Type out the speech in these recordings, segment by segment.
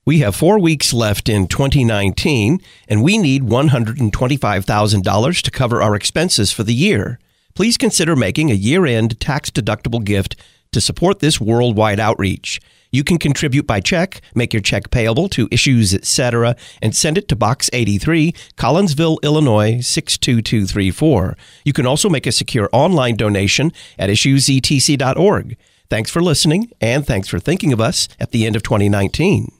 We have 4 weeks left in 2019, and we need $125,000 to cover our expenses for the year. Please consider making a year-end tax-deductible gift to support this worldwide outreach. You can contribute by check, make your check payable to Issues Etc., and send it to Box 83, Collinsville, Illinois, 62234. You can also make a secure online donation at issuesetc.org. Thanks for listening, and thanks for thinking of us at the end of 2019.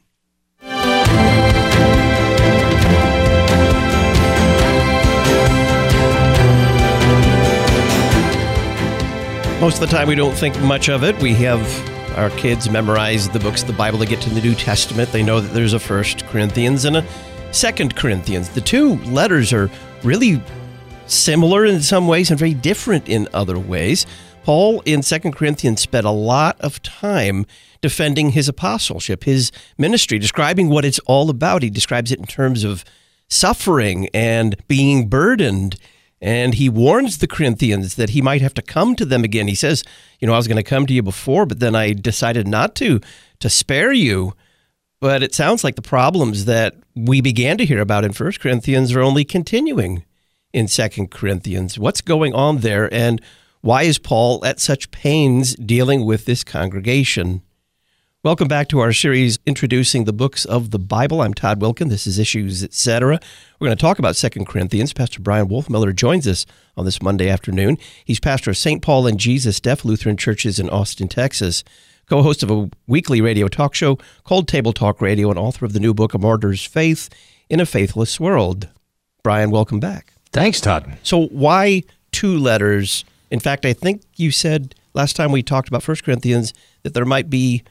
Most of the time we don't think much of it. We have our kids memorize the books of the Bible. They get to the New Testament. They know that there's a 1 Corinthians and a 2 Corinthians. The two letters are really similar in some ways and very different in other ways. Paul in 2 Corinthians spent a lot of time defending his apostleship, his ministry, describing what it's all about. He describes it in terms of suffering and being burdened. And he warns the Corinthians that he might have to come to them again. He says, I was going to come to you before, but then I decided not to spare you. But it sounds like the problems that we began to hear about in 1 Corinthians are only continuing in 2 Corinthians. What's going on there, and why is Paul at such pains dealing with this congregation? Welcome back to our series introducing the books of the Bible. I'm Todd Wilkin. This is Issues Etc. We're going to talk about 2 Corinthians. Pastor Brian Wolfmiller joins us on this Monday afternoon. He's pastor of St. Paul and Jesus Deaf Lutheran Churches in Austin, Texas, co-host of a weekly radio talk show called Table Talk Radio, and author of the new book, A Martyr's Faith in a Faithless World. Brian, welcome back. Thanks, Todd. So why two letters? In fact, I think you said last time we talked about 1 Corinthians that there might be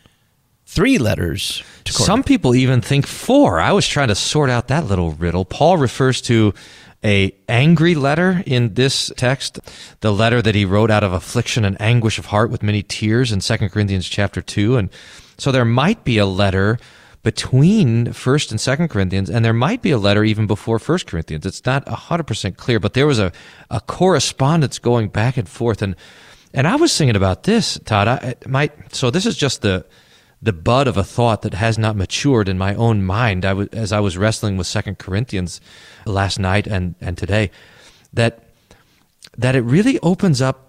3 letters to Corinth. Some people even think 4. I was trying to sort out that little riddle. Paul refers to an angry letter in this text, the letter that he wrote out of affliction and anguish of heart with many tears in 2 Corinthians chapter 2. And so there might be a letter between 1 and 2 Corinthians, and there might be a letter even before 1 Corinthians. It's not 100% clear, but there was a correspondence going back and forth. And I was thinking about this, Todd. So this is just the bud of a thought that has not matured in my own mind as I was wrestling with 2 Corinthians last night and today, that it really opens up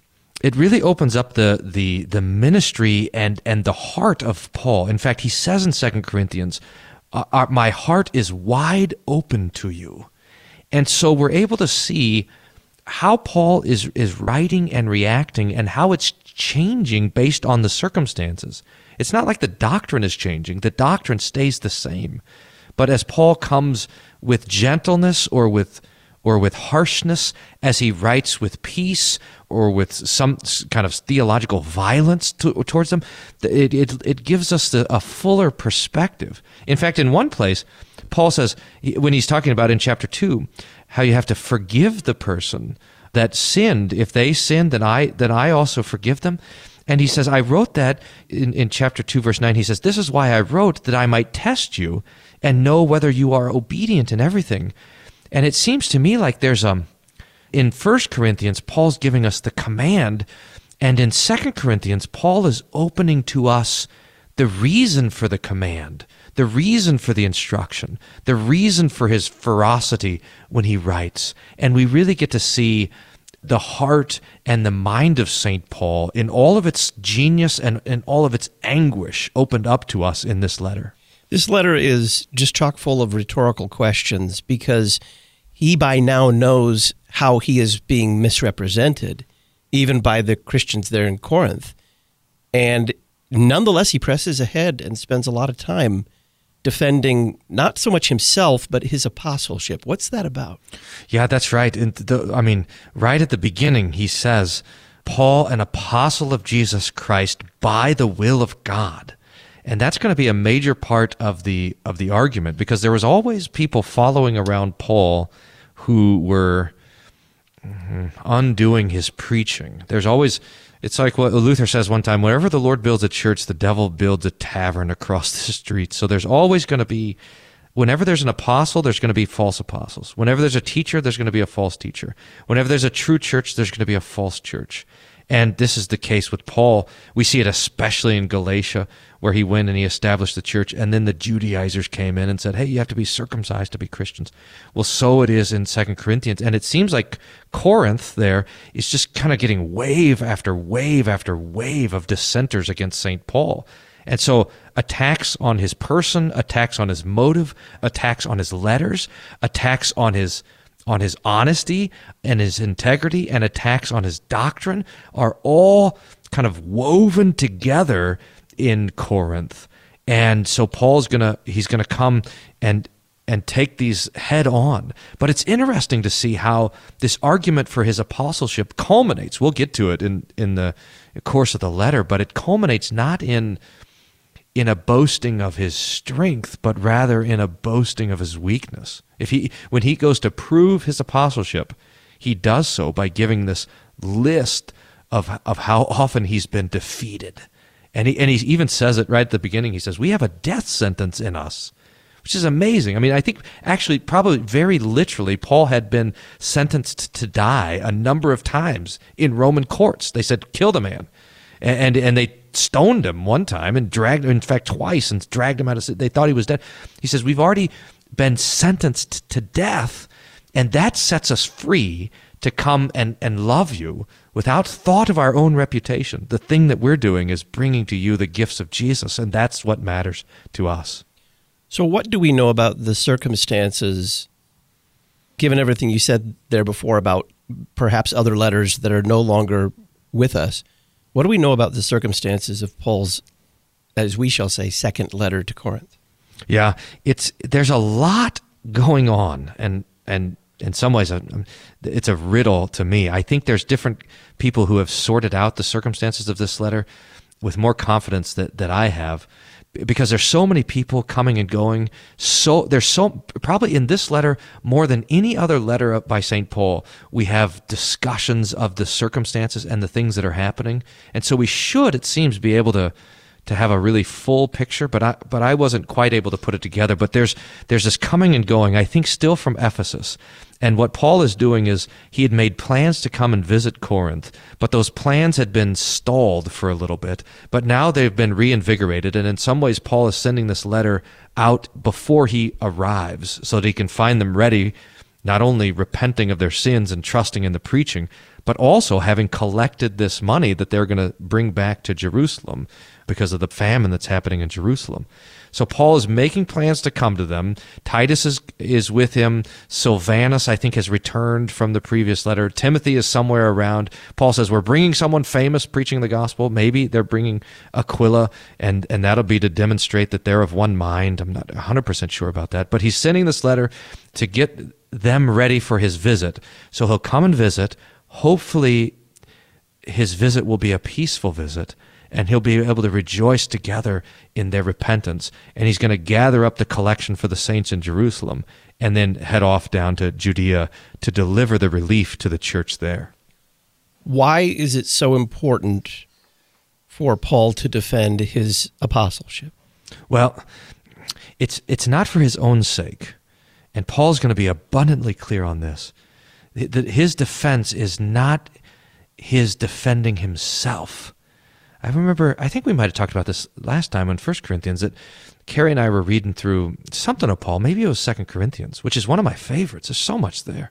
the ministry and the heart of Paul. In fact, he says in 2 Corinthians, my heart is wide open to you. And so we're able to see how Paul is writing and reacting and how it's changing based on the circumstances. It's not like the doctrine is changing. The doctrine stays the same. But as Paul comes with gentleness or with harshness, as he writes with peace or with some kind of theological violence towards them, it gives us a fuller perspective. In fact, in one place, Paul says, when he's talking about in chapter 2, how you have to forgive the person that sinned. If they sinned, then I also forgive them. And he says, I wrote that in chapter 2, verse 9. He says, this is why I wrote, that I might test you and know whether you are obedient in everything. And it seems to me like there's in 1 Corinthians, Paul's giving us the command. And in 2 Corinthians, Paul is opening to us the reason for the command, the reason for the instruction, the reason for his ferocity when he writes. And we really get to see the heart and the mind of St. Paul in all of its genius and all of its anguish opened up to us in this letter. This letter is just chock full of rhetorical questions because he by now knows how he is being misrepresented, even by the Christians there in Corinth. And nonetheless, he presses ahead and spends a lot of time defending not so much himself, but his apostleship. What's that about? Yeah, that's right. And right at the beginning, he says, Paul, an apostle of Jesus Christ by the will of God. And that's going to be a major part of the argument, because there was always people following around Paul who were undoing his preaching. There's always, it's like what Luther says one time, whenever the Lord builds a church, the devil builds a tavern across the street. So there's always going to be, whenever there's an apostle, there's going to be false apostles. Whenever there's a teacher, there's going to be a false teacher. Whenever there's a true church, there's going to be a false church. And this is the case with Paul. We see it especially in Galatia, where he went and he established the church, and then the Judaizers came in and said, hey, you have to be circumcised to be Christians. Well, so it is in 2 Corinthians, and it seems like Corinth there is just kind of getting wave after wave after wave of dissenters against St. Paul. And so attacks on his person, attacks on his motive, attacks on his letters, attacks on his honesty and his integrity, and attacks on his doctrine are all kind of woven together in Corinth. And so Paul's he's gonna come and take these head on. But it's interesting to see how this argument for his apostleship culminates. We'll get to it in the course of the letter, but it culminates not in a boasting of his strength, but rather in a boasting of his weakness. When he goes to prove his apostleship, he does so by giving this list of how often he's been defeated. And he even says it right at the beginning. He says, we have a death sentence in us, which is amazing. I mean, I think actually probably very literally, Paul had been sentenced to die a number of times in Roman courts. They said, kill the man. And they stoned him one time and dragged him, in fact, twice, and dragged him out of, they thought he was dead. He says, we've already been sentenced to death, and that sets us free to come and love you without thought of our own reputation. The thing that we're doing is bringing to you the gifts of Jesus, and that's what matters to us. So what do we know about the circumstances, given everything you said there before about perhaps other letters that are no longer with us? What do we know about the circumstances of Paul's, as we shall say, second letter to Corinth? Yeah, there's a lot going on, and in some ways, it's a riddle to me. I think there's different people who have sorted out the circumstances of this letter with more confidence that I have, because there's so many people coming and going. So there's probably in this letter more than any other letter by St. Paul, we have discussions of the circumstances and the things that are happening, and so we should, it seems, be able to have a really full picture, but I wasn't quite able to put it together. But there's this coming and going, I think, still from Ephesus. And what Paul is doing is he had made plans to come and visit Corinth, but those plans had been stalled for a little bit, but now they've been reinvigorated. And in some ways, Paul is sending this letter out before he arrives so that he can find them ready, not only repenting of their sins and trusting in the preaching, but also having collected this money that they're going to bring back to Jerusalem because of the famine that's happening in Jerusalem. So Paul is making plans to come to them. Titus is with him. Silvanus, I think, has returned from the previous letter. Timothy is somewhere around. Paul says, we're bringing someone famous preaching the gospel. Maybe they're bringing Aquila, and that'll be to demonstrate that they're of one mind. I'm not 100% sure about that. But he's sending this letter to get them ready for his visit. So he'll come and visit. Hopefully, his visit will be a peaceful visit, and he'll be able to rejoice together in their repentance. And he's going to gather up the collection for the saints in Jerusalem and then head off down to Judea to deliver the relief to the church there. Why is it so important for Paul to defend his apostleship? Well, it's not for his own sake. And Paul's going to be abundantly clear on this. His defense is not his defending himself. I think we might have talked about this last time in 1 Corinthians, that Carrie and I were reading through something of Paul. Maybe it was 2 Corinthians, which is one of my favorites. There's so much there.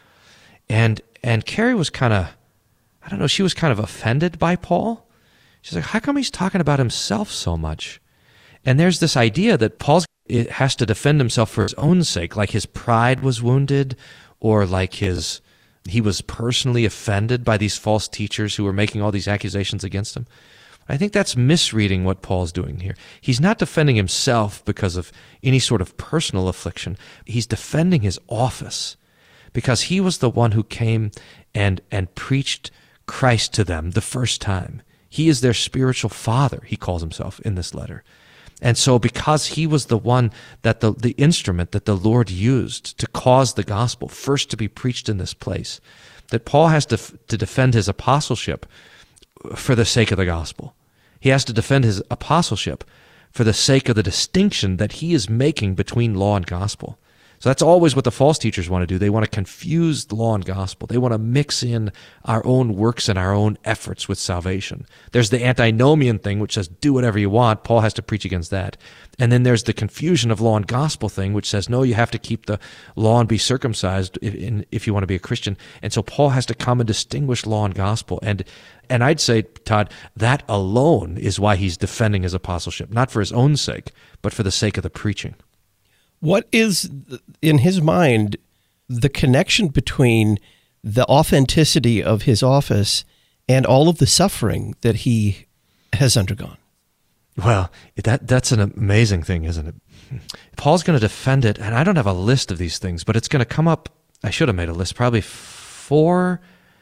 And Carrie was kind of, she was kind of offended by Paul. She's like, how come he's talking about himself so much? And there's this idea that Paul has to defend himself for his own sake, like his pride was wounded, or like he was personally offended by these false teachers who were making all these accusations against him. I think that's misreading what Paul's doing here. He's not defending himself because of any sort of personal affliction. He's defending his office because he was the one who came and preached Christ to them the first time. He is their spiritual father, he calls himself in this letter. And so because he was the one that the instrument that the Lord used to cause the gospel first to be preached in this place, that Paul has to defend his apostleship for the sake of the gospel. He has to defend his apostleship for the sake of the distinction that he is making between law and gospel. So that's always what the false teachers want to do. They want to confuse the law and gospel. They want to mix in our own works and our own efforts with salvation. There's the antinomian thing, which says do whatever you want. Paul has to preach against that. And then there's the confusion of law and gospel thing, which says, no, you have to keep the law and be circumcised if you want to be a Christian. And so Paul has to come and distinguish law and gospel. And I'd say, Todd, that alone is why he's defending his apostleship, not for his own sake, but for the sake of the preaching. What is, in his mind, the connection between the authenticity of his office and all of the suffering that he has undergone? Well, that's an amazing thing, isn't it? Paul's going to defend it, and I don't have a list of these things, but it's going to come up, I should have made a list, probably four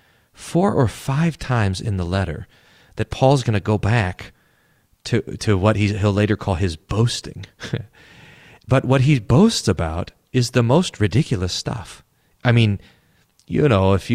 or five times in the letter that Paul's going to go back to what he'll later call his boasting. But what he boasts about is the most ridiculous stuff. I mean, you know, if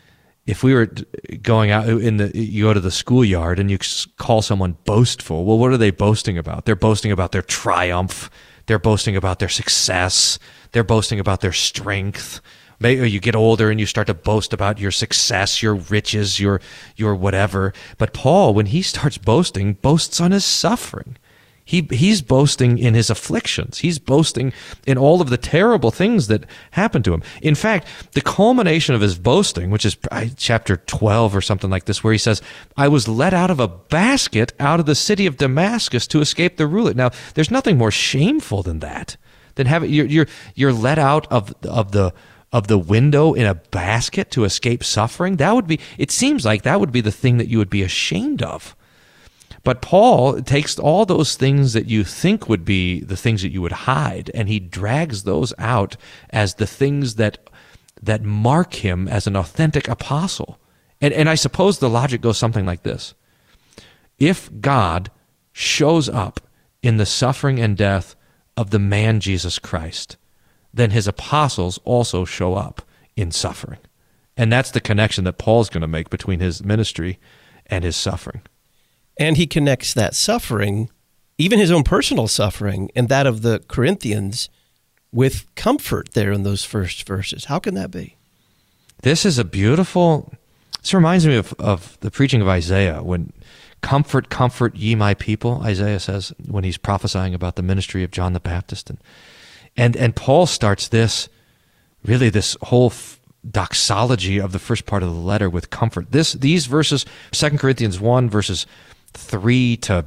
we were going out you go to the schoolyard and you call someone boastful, well, what are they boasting about? They're boasting about their triumph. They're boasting about their success. They're boasting about their strength. Maybe you get older and you start to boast about your success, your riches, your whatever. But Paul, when he starts boasting, boasts on his suffering. He's boasting in his afflictions. He's boasting in all of the terrible things that happened to him. In fact, the culmination of his boasting, which is chapter 12 or something like this, where he says, I was let out of a basket out of the city of Damascus to escape the ruler. Now, there's nothing more shameful than that, than having you're let out of the window in a basket to escape suffering. It seems like that would be the thing that you would be ashamed of. But Paul takes all those things that you think would be the things that you would hide, and he drags those out as the things that mark him as an authentic apostle. And I suppose the logic goes something like this. If God shows up in the suffering and death of the man Jesus Christ, then his apostles also show up in suffering. And that's the connection that Paul's going to make between his ministry and his suffering. And he connects that suffering, even his own personal suffering, and that of the Corinthians, with comfort there in those first verses. How can that be? This reminds me of the preaching of Isaiah, when comfort, comfort ye my people, Isaiah says, when he's prophesying about the ministry of John the Baptist. And Paul starts this whole doxology of the first part of the letter with comfort. These verses, 2 Corinthians 1, verses 3 to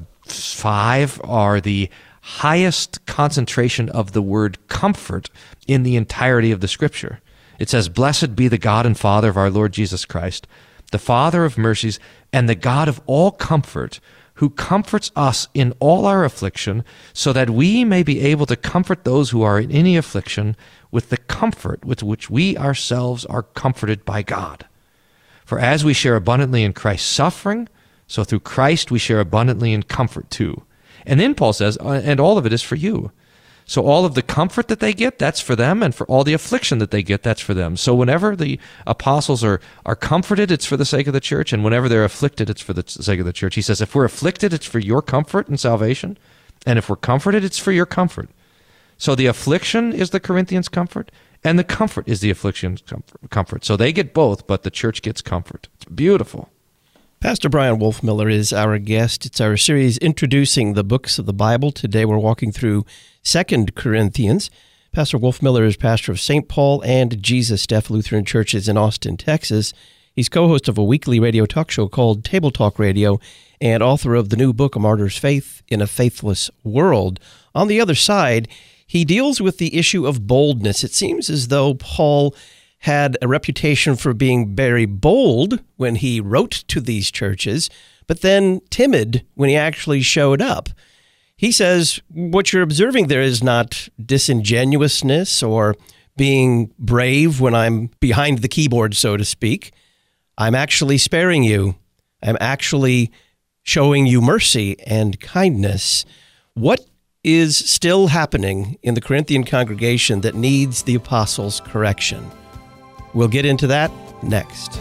5, are the highest concentration of the word comfort in the entirety of the Scripture. It says, Blessed be the God and Father of our Lord Jesus Christ, the Father of mercies and the God of all comfort, who comforts us in all our affliction, so that we may be able to comfort those who are in any affliction with the comfort with which we ourselves are comforted by God. For as we share abundantly in Christ's suffering, so through Christ we share abundantly in comfort too. And then Paul says, and all of it is for you. So all of the comfort that they get, that's for them, and for all the affliction that they get, that's for them. So whenever the apostles are comforted, it's for the sake of the church, and whenever they're afflicted, it's for the sake of the church. He says, if we're afflicted, it's for your comfort and salvation, and if we're comforted, it's for your comfort. So the affliction is the Corinthians' comfort, and the comfort is the affliction's comfort. So they get both, but the church gets comfort. It's beautiful. Pastor Brian Wolfmueller is our guest. It's our series introducing the books of the Bible. Today we're walking through 2 Corinthians. Pastor Wolfmueller is pastor of St. Paul and Jesus Steph Lutheran Churches in Austin, Texas. He's co-host of a weekly radio talk show called Table Talk Radio and author of the new book, A Martyr's Faith in a Faithless World. On the other side, he deals with the issue of boldness. It seems as though Paul had a reputation for being very bold when he wrote to these churches, but then timid when he actually showed up. He says what you're observing there is not disingenuousness or being brave when I'm behind the keyboard, so to speak. I'm actually sparing you. I'm actually showing you mercy and kindness. What is still happening in the Corinthian congregation that needs the apostles' correction? We'll get into that next.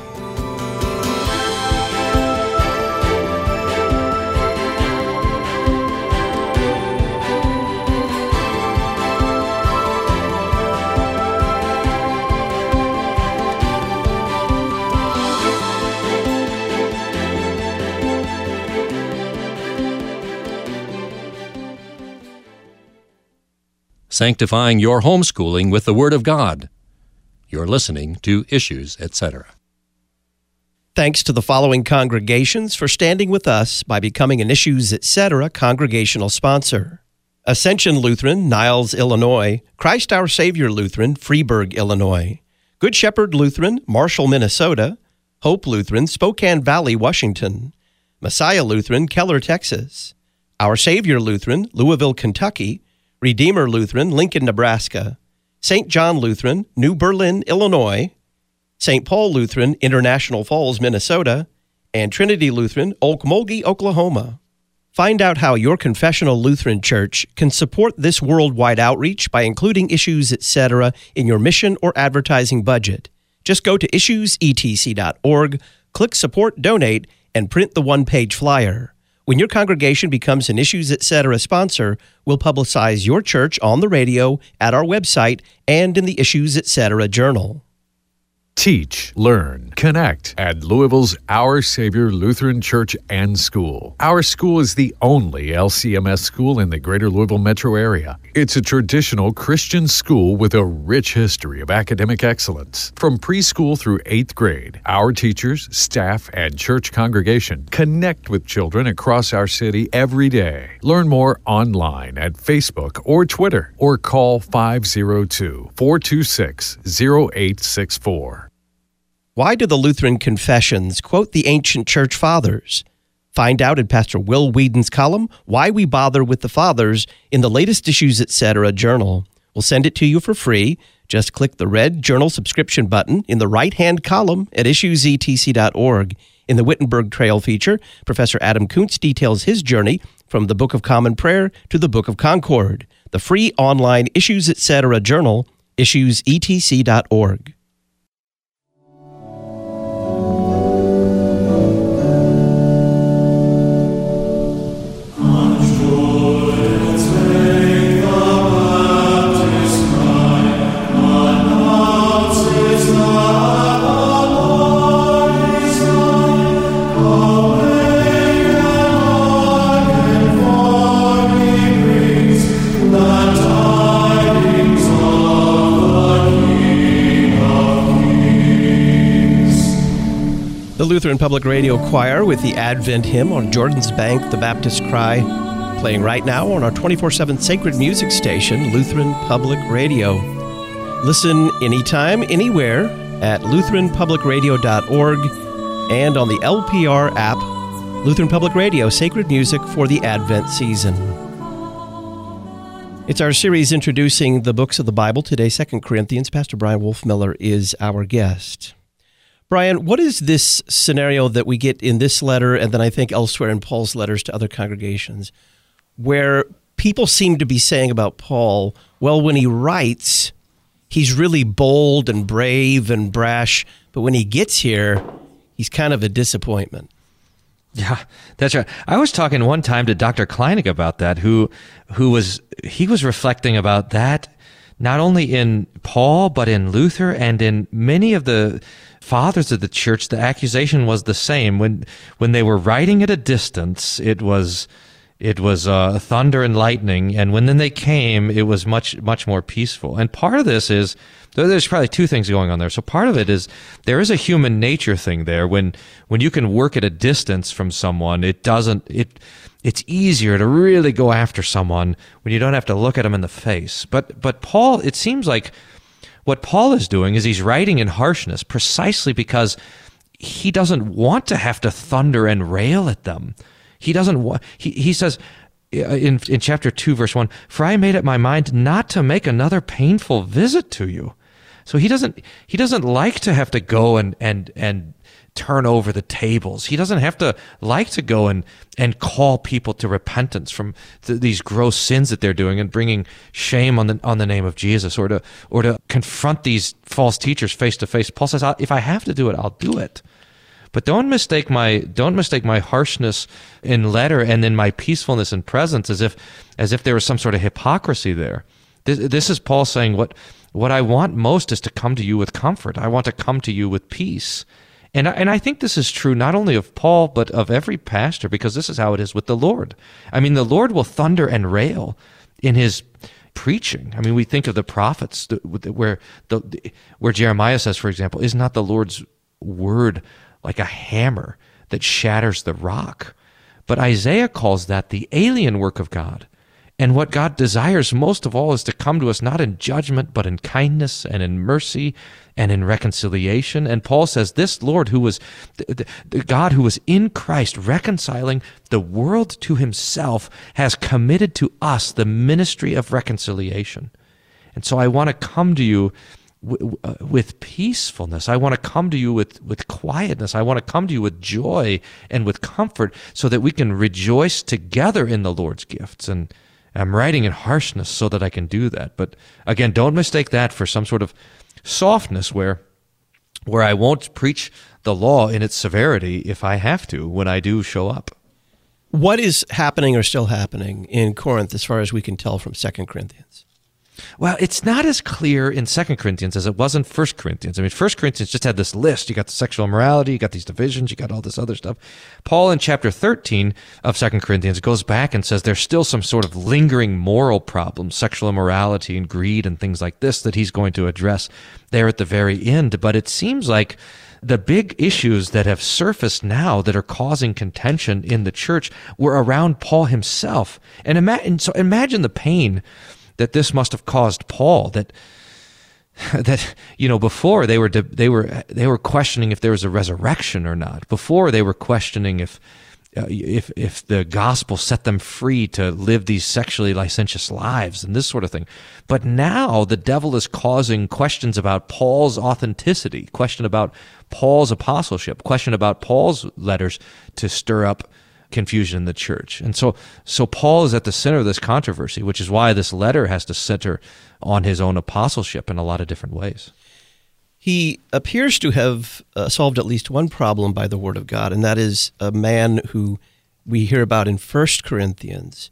sanctifying your homeschooling with the Word of God. You're listening to Issues, etc. Thanks to the following congregations for standing with us by becoming an Issues, etc. congregational sponsor. Ascension Lutheran, Niles, Illinois. Christ Our Savior Lutheran, Freeburg, Illinois. Good Shepherd Lutheran, Marshall, Minnesota. Hope Lutheran, Spokane Valley, Washington. Messiah Lutheran, Keller, Texas. Our Savior Lutheran, Louisville, Kentucky. Redeemer Lutheran, Lincoln, Nebraska. St. John Lutheran, New Berlin, Illinois. St. Paul Lutheran, International Falls, Minnesota. And Trinity Lutheran, Okmulgee, Oklahoma. Find out how your confessional Lutheran church can support this worldwide outreach by including Issues, etc. in your mission or advertising budget. Just go to issuesetc.org, click Support Donate, and print the one-page flyer. When your congregation becomes an Issues, etc. sponsor, we'll publicize your church on the radio, at our website, and in the Issues, etc. journal. Teach, learn, connect at Louisville's Our Savior Lutheran Church and School. Our school is the only LCMS school in the greater Louisville metro area. It's a traditional Christian school with a rich history of academic excellence. From preschool through 8th grade, our teachers, staff, and church congregation connect with children across our city every day. Learn more online at Facebook or Twitter, or call 502-426-0864. Why do the Lutheran Confessions quote the ancient church fathers? Find out in Pastor Will Whedon's column, Why We Bother with the Fathers, in the latest Issues, etc. journal. We'll send it to you for free. Just click the red journal subscription button in the right-hand column at issuesetc.org. In the Wittenberg Trail feature, Professor Adam Kuntz details his journey from the Book of Common Prayer to the Book of Concord. The free online Issues, etc. journal, issuesetc.org. The Lutheran Public Radio Choir with the Advent hymn on Jordan's Bank, the Baptist Cry, playing right now on our 24/7 sacred music station, Lutheran Public Radio. Listen anytime, anywhere at lutheranpublicradio.org and on the LPR app, Lutheran Public Radio, sacred music for the Advent season. It's our series introducing the books of the Bible. Today, 2 Corinthians. Pastor Brian Wolfmiller is our guest. Brian, what is this scenario that we get in this letter, and then I think elsewhere in Paul's letters to other congregations, where people seem to be saying about Paul, well, when he writes, he's really bold and brave and brash, but when he gets here, he's kind of a disappointment. Yeah, that's right. I was talking one time to Dr. Kleinig about that, who was reflecting about that, not only in Paul, but in Luther and in many of the fathers of the church. The accusation was the same. When they were writing at a distance, it was thunder and lightning, and when then they came, it was much more peaceful. And part of this is, there's probably two things going on there. So part of it is there is a human nature thing there. When you can work at a distance from someone, it's easier to really go after someone when you don't have to look at them in the face. But Paul, it seems like what Paul is doing is he's writing in harshness precisely because he doesn't want to have to thunder and rail at them. He doesn't want. He says in chapter 2, verse 1, "For I made up my mind not to make another painful visit to you." So he doesn't like to have to go and turn over the tables. He doesn't have to like to go and call people to repentance from these gross sins that they're doing and bringing shame on the name of Jesus, or to confront these false teachers face to face. Paul says, if I have to do it, I'll do it. But don't mistake my harshness in letter and then my peacefulness in presence as if there was some sort of hypocrisy there. This is Paul saying, what I want most is to come to you with comfort. I want to come to you with peace. And I think this is true not only of Paul, but of every pastor, because this is how it is with the Lord. I mean, the Lord will thunder and rail in his preaching. I mean, we think of the prophets where Jeremiah says, for example, is not the Lord's word like a hammer that shatters the rock? But Isaiah calls that the alien work of God. And what God desires most of all is to come to us not in judgment, but in kindness and in mercy and in reconciliation. And Paul says this Lord who was, the God who was in Christ reconciling the world to himself has committed to us the ministry of reconciliation. And so I want to come to you with peacefulness. I want to come to you with quietness. I want to come to you with joy and with comfort so that we can rejoice together in the Lord's gifts. And I'm writing in harshness so that I can do that. But again, don't mistake that for some sort of softness where I won't preach the law in its severity if I have to when I do show up. What is happening or still happening in Corinth as far as we can tell from 2 Corinthians? Well, it's not as clear in 2 Corinthians as it was in 1 Corinthians. I mean, 1 Corinthians just had this list. You got the sexual immorality, you got these divisions, you got all this other stuff. Paul in chapter 13 of 2 Corinthians goes back and says there's still some sort of lingering moral problems, sexual immorality and greed and things like this that he's going to address there at the very end. But it seems like the big issues that have surfaced now that are causing contention in the church were around Paul himself. And so imagine the pain that this must have caused Paul, that before they were questioning if there was a resurrection or not. Before they were questioning if the gospel set them free to live these sexually licentious lives and this sort of thing. But now the devil is causing questions about Paul's authenticity, question about Paul's apostleship, question about Paul's letters to stir up confusion in the church. And so Paul is at the center of this controversy, which is why this letter has to center on his own apostleship in a lot of different ways. He appears to have solved at least one problem by the word of God, and that is a man who we hear about in 1 Corinthians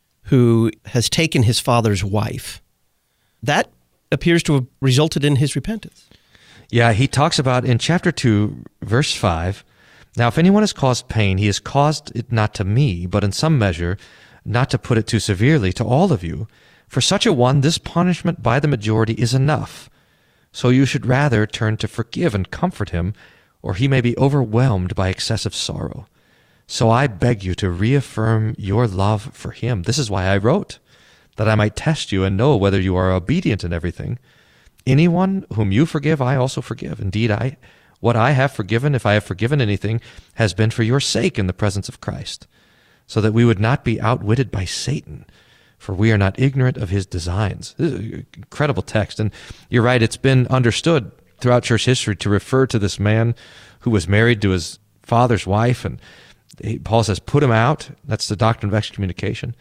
who has taken his father's wife. That appears to have resulted in his repentance. Yeah, he talks about in chapter 2, verse 5, now, if anyone has caused pain, he has caused it not to me, but in some measure, not to put it too severely, to all of you. For such a one, this punishment by the majority is enough. So you should rather turn to forgive and comfort him, or he may be overwhelmed by excessive sorrow. So I beg you to reaffirm your love for him. This is why I wrote, that I might test you and know whether you are obedient in everything. Anyone whom you forgive, I also forgive. Indeed, what I have forgiven, if I have forgiven anything, has been for your sake in the presence of Christ, so that we would not be outwitted by Satan, for we are not ignorant of his designs. This is an incredible text, and you're right, it's been understood throughout church history to refer to this man who was married to his father's wife, and Paul says, put him out. That's the doctrine of excommunication.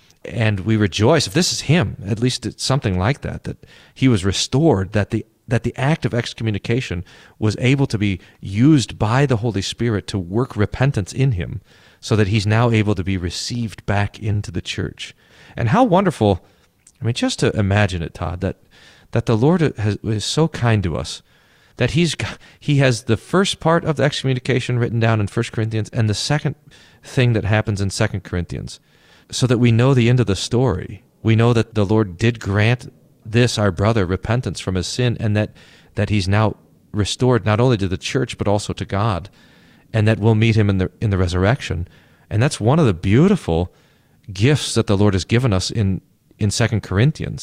And we rejoice, if this is him, at least it's something like that he was restored, that the act of excommunication was able to be used by the Holy Spirit to work repentance in him so that he's now able to be received back into the church. And how wonderful, I mean, just to imagine it, Todd, that the Lord is so kind to us, that he has the first part of the excommunication written down in 1 Corinthians and the second thing that happens in 2 Corinthians, so that we know the end of the story. We know that the Lord did grant this, our brother, repentance from his sin, and that he's now restored not only to the church but also to God, and that we'll meet him in the resurrection. And that's one of the beautiful gifts that the Lord has given us in 2 Corinthians.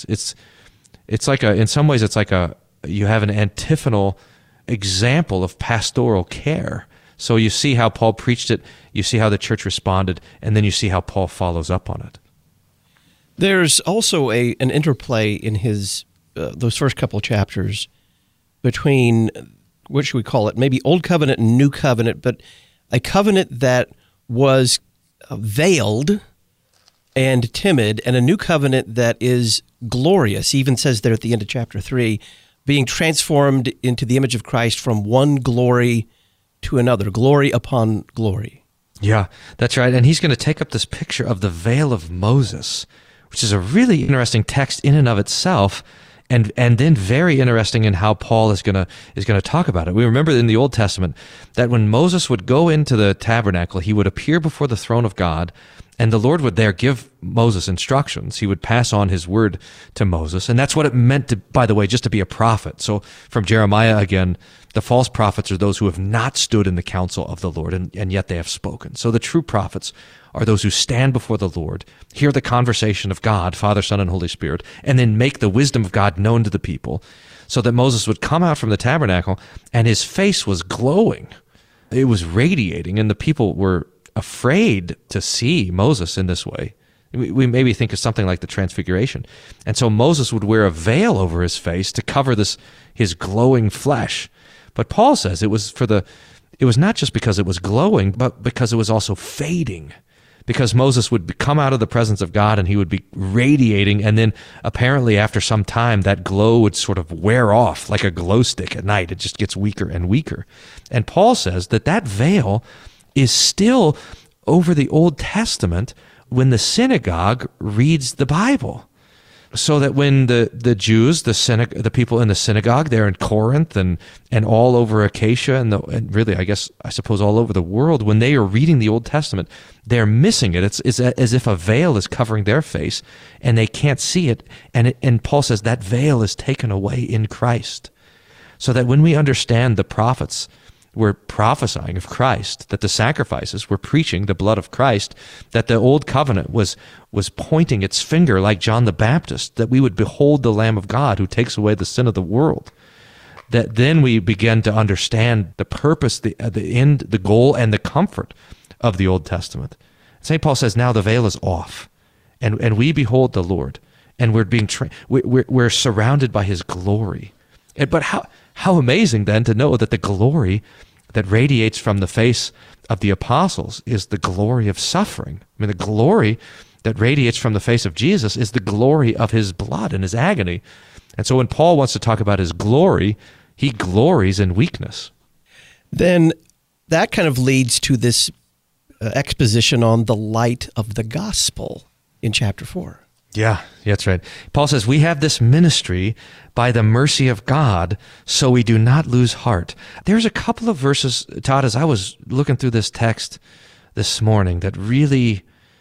It's like in some ways you have an antiphonal example of pastoral care. So you see how Paul preached it, you see how the church responded, and then you see how Paul follows up on it. There's also an interplay in his those first couple chapters between, what should we call it, maybe Old Covenant and New Covenant, but a covenant that was veiled and timid, and a new covenant that is glorious. He even says there at the end of chapter 3, being transformed into the image of Christ from one glory to another, glory upon glory. Yeah, that's right. And he's going to take up this picture of the veil of Moses, which is a really interesting text in and of itself, and then very interesting in how Paul is going to talk about it. We remember in the Old Testament that when Moses would go into the tabernacle, he would appear before the throne of God, And the Lord would there give Moses instructions. He would pass on his word to Moses. And that's what it meant to, by the way, just to be a prophet. So from Jeremiah again, the false prophets are those who have not stood in the counsel of the Lord, and yet they have spoken. So the true prophets are those who stand before the Lord, hear the conversation of God, Father, Son, and Holy Spirit, and then make the wisdom of God known to the people, so that Moses would come out from the tabernacle and his face was glowing. It was radiating, and the people were afraid to see Moses in this way. We maybe think of something like the Transfiguration. And so Moses would wear a veil over his face to cover his glowing flesh. But Paul says it was not just because it was glowing, but because it was also fading. Because Moses would come out of the presence of God and he would be radiating, and then apparently after some time that glow would sort of wear off like a glow stick at night. It just gets weaker and weaker. And Paul says that veil is still over the Old Testament when the synagogue reads the Bible. So that when the Jews, the people in the synagogue there in Corinth and all over Achaia and really, I suppose all over the world, when they are reading the Old Testament, they're missing it. It's as if a veil is covering their face and they can't see it. And Paul says that veil is taken away in Christ. So that when we understand the prophets were prophesying of Christ, that the sacrifices were preaching the blood of Christ, that the old covenant was pointing its finger like John the Baptist, that we would behold the Lamb of God who takes away the sin of the world, that then we begin to understand the purpose, the end, the goal, and the comfort of the Old Testament. St. Paul says now the veil is off, and we behold the Lord, and we're surrounded by his glory. But how amazing then to know that the glory that radiates from the face of the apostles is the glory of suffering. I mean, the glory that radiates from the face of Jesus is the glory of his blood and his agony. And so when Paul wants to talk about his glory, he glories in weakness. Then that kind of leads to this exposition on the light of the gospel in chapter 4. Yeah, that's right. Paul says, we have this ministry by the mercy of God, so we do not lose heart. There's a couple of verses, Todd, as I was looking through this text this morning, that really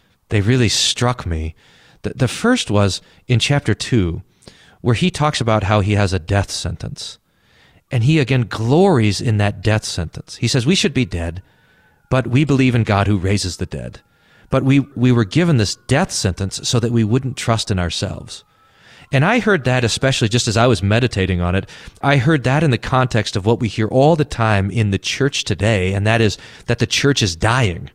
struck me. The first was in chapter 2, where he talks about how he has a death sentence. And he again glories in that death sentence. He says, we should be dead, but we believe in God who raises the dead. But we were given this death sentence so that we wouldn't trust in ourselves. And I heard that, especially just as I was meditating on it, I heard that in the context of what we hear all the time in the church today, and that is that the church is dying.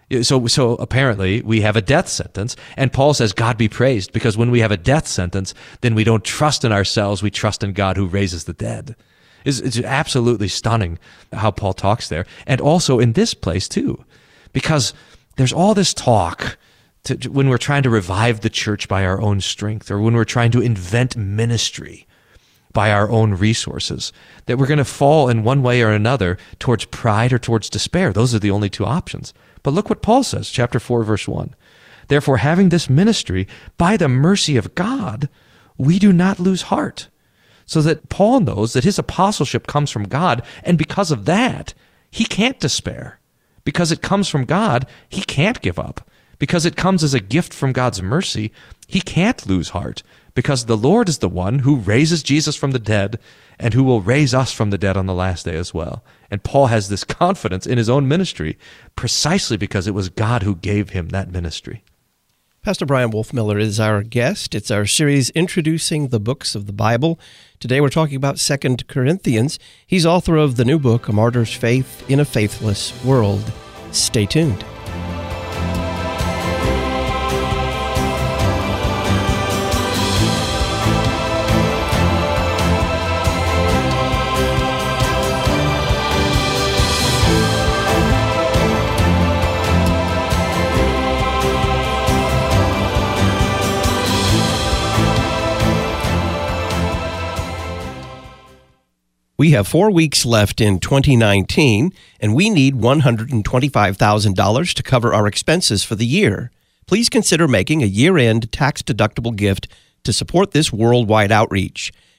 So apparently we have a death sentence, and Paul says, God be praised, because when we have a death sentence, then we don't trust in ourselves, we trust in God who raises the dead. It's absolutely stunning how Paul talks there. And also in this place too, because there's all this talk when we're trying to revive the church by our own strength, or when we're trying to invent ministry by our own resources, that we're going to fall in one way or another towards pride or towards despair. Those are the only two options. But look what Paul says, chapter 4, verse 1. Therefore, having this ministry, by the mercy of God, we do not lose heart. So that Paul knows that his apostleship comes from God, and because of that, he can't despair. Because it comes from God, he can't give up. Because it comes as a gift from God's mercy, he can't lose heart. Because the Lord is the one who raises Jesus from the dead and who will raise us from the dead on the last day as well. And Paul has this confidence in his own ministry precisely because it was God who gave him that ministry. Pastor Brian Wolfmiller is our guest. It's our series introducing the books of the Bible. Today we're talking about 2 Corinthians. He's author of the new book, A Martyr's Faith in a Faithless World. Stay tuned. We have 4 weeks left in 2019, and we need $125,000 to cover our expenses for the year. Please consider making a year-end tax-deductible gift to support this worldwide outreach.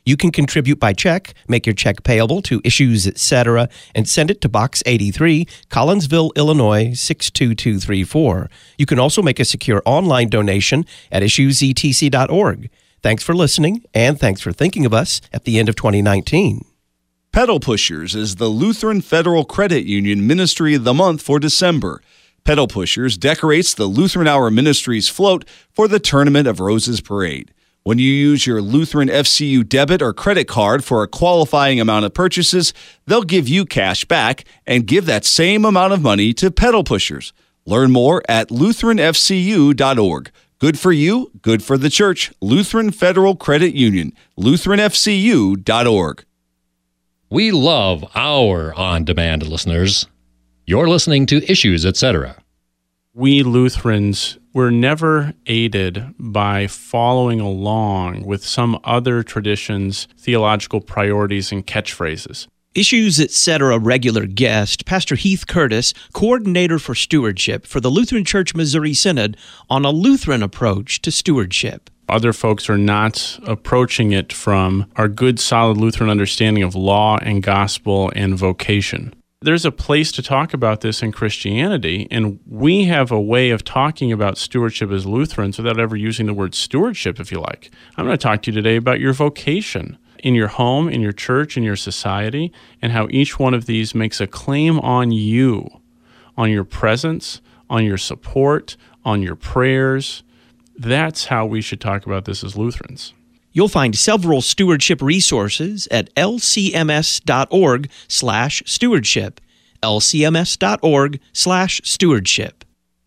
You can contribute by check, make your check payable to Issues Etc., and send it to Box 83, Collinsville, Illinois 62234. You can also make a secure online donation at issuesetc.org. Thanks for listening, and thanks for thinking of us at the end of 2019. Pedal Pushers is the Lutheran Federal Credit Union Ministry of the Month for December. Pedal Pushers decorates the Lutheran Hour Ministries float for the Tournament of Roses Parade. When you use your Lutheran FCU debit or credit card for a qualifying amount of purchases, they'll give you cash back and give that same amount of money to Pedal Pushers. Learn more at lutheranfcu.org. Good for you, good for the church. Lutheran Federal Credit Union, lutheranfcu.org. We love our on-demand listeners. You're listening to Issues, Etc. We Lutherans were never aided by following along with some other traditions' theological priorities and catchphrases. Issues Etc. regular guest, Pastor Heath Curtis, coordinator for stewardship for the Lutheran Church Missouri Synod, on a Lutheran approach to stewardship. Other folks are not approaching it from our good, solid Lutheran understanding of law and gospel and vocation. There's a place to talk about this in Christianity, and we have a way of talking about stewardship as Lutherans without ever using the word stewardship, if you like. I'm going to talk to you today about your vocation in your home, in your church, in your society, and how each one of these makes a claim on you, on your presence, on your support, on your prayers. That's how we should talk about this as Lutherans. You'll find several stewardship resources at lcms.org/stewardship, lcms.org/stewardship.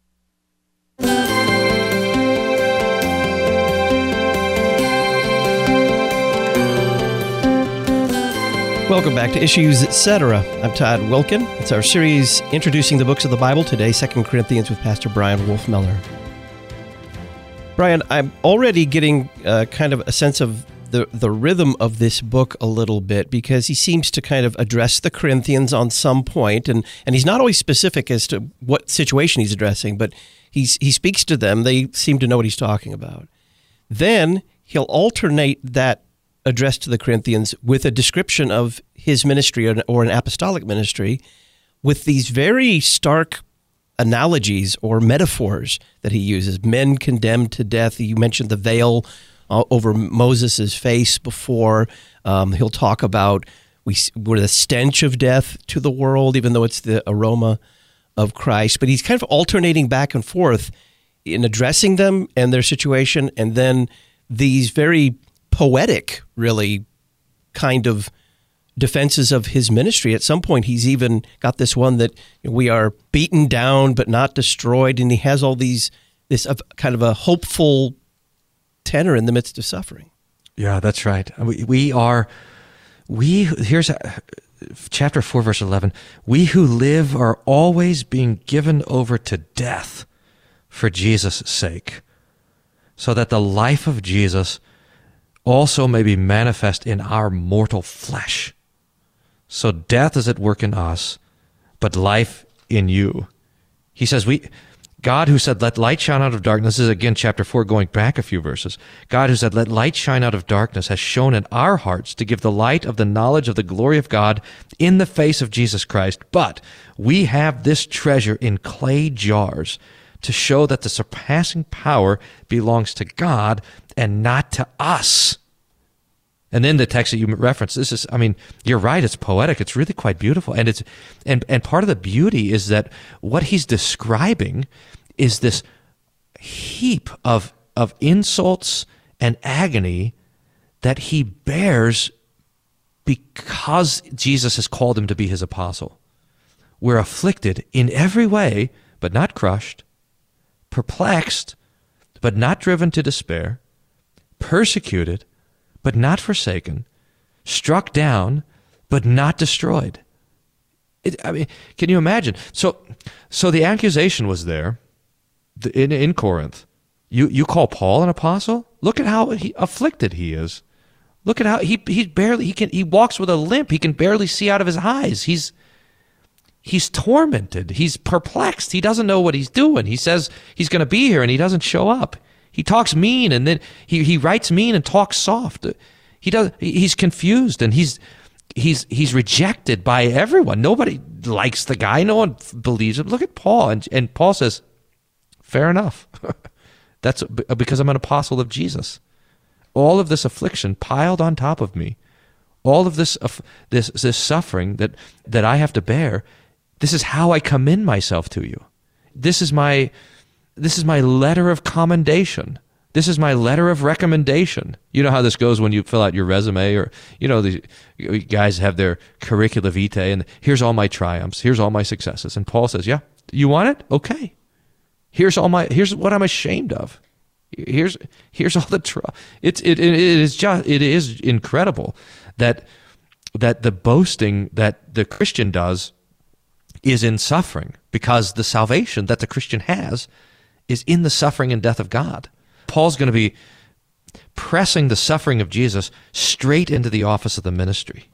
Welcome back to Issues Etc. I'm Todd Wilkin. It's our series introducing the books of the Bible. Today, 2 Corinthians with Pastor Brian Wolfmuller. Brian, I'm already getting kind of a sense of the rhythm of this book a little bit, because he seems to kind of address the Corinthians on some point, and he's not always specific as to what situation he's addressing, but he speaks to them. They seem to know what he's talking about. Then he'll alternate that address to the Corinthians with a description of his ministry or an apostolic ministry with these very stark analogies or metaphors that he uses. Men condemned to death. You mentioned the veil over Moses' face before. He'll talk about we're the stench of death to the world, even though it's the aroma of Christ. But he's kind of alternating back and forth in addressing them and their situation, and then these very poetic, really, kind of defenses of his ministry. At some point, he's even got this one that we are beaten down but not destroyed, and he has all this kind of a hopeful tenor in the midst of suffering. Yeah, that's right. Here's chapter 4, verse 11. We who live are always being given over to death for Jesus' sake, so that the life of Jesus also may be manifest in our mortal flesh. So death is at work in us, but life in you. He says, God who said, let light shine out of darkness, this is again chapter 4, going back a few verses. God who said, let light shine out of darkness, has shone in our hearts to give the light of the knowledge of the glory of God in the face of Jesus Christ. But we have this treasure in clay jars to show that the surpassing power belongs to God and not to us. And then the text that you referenced, you're right, it's poetic. It's really quite beautiful. And and part of the beauty is that what he's describing is this heap of insults and agony that he bears because Jesus has called him to be his apostle. We're afflicted in every way, but not crushed, perplexed, but not driven to despair, persecuted, but not forsaken, struck down, but not destroyed. Can you imagine? So the accusation was there in Corinth. You call Paul an apostle? Look at how afflicted he is. Look at how he walks with a limp. He can barely see out of his eyes. He's tormented. He's perplexed. He doesn't know what he's doing. He says he's going to be here and he doesn't show up. He talks mean, and then he writes mean and talks soft. He's confused, and he's rejected by everyone. Nobody likes the guy. No one believes him. Look at Paul, and Paul says, "Fair enough. That's because I'm an apostle of Jesus. All of this affliction piled on top of me, all of this suffering that I have to bear. This is how I commend myself to you. This is my letter of commendation. This is my letter of recommendation." You know how this goes when you fill out your resume, or the guys have their curricula vitae, and here's all my triumphs, here's all my successes. And Paul says, "Yeah, you want it? Okay. Here's what I'm ashamed of. Here's all the it is incredible that the boasting that the Christian does is in suffering, because the salvation that the Christian has is in the suffering and death of God. Paul's going to be pressing the suffering of Jesus straight into the office of the ministry.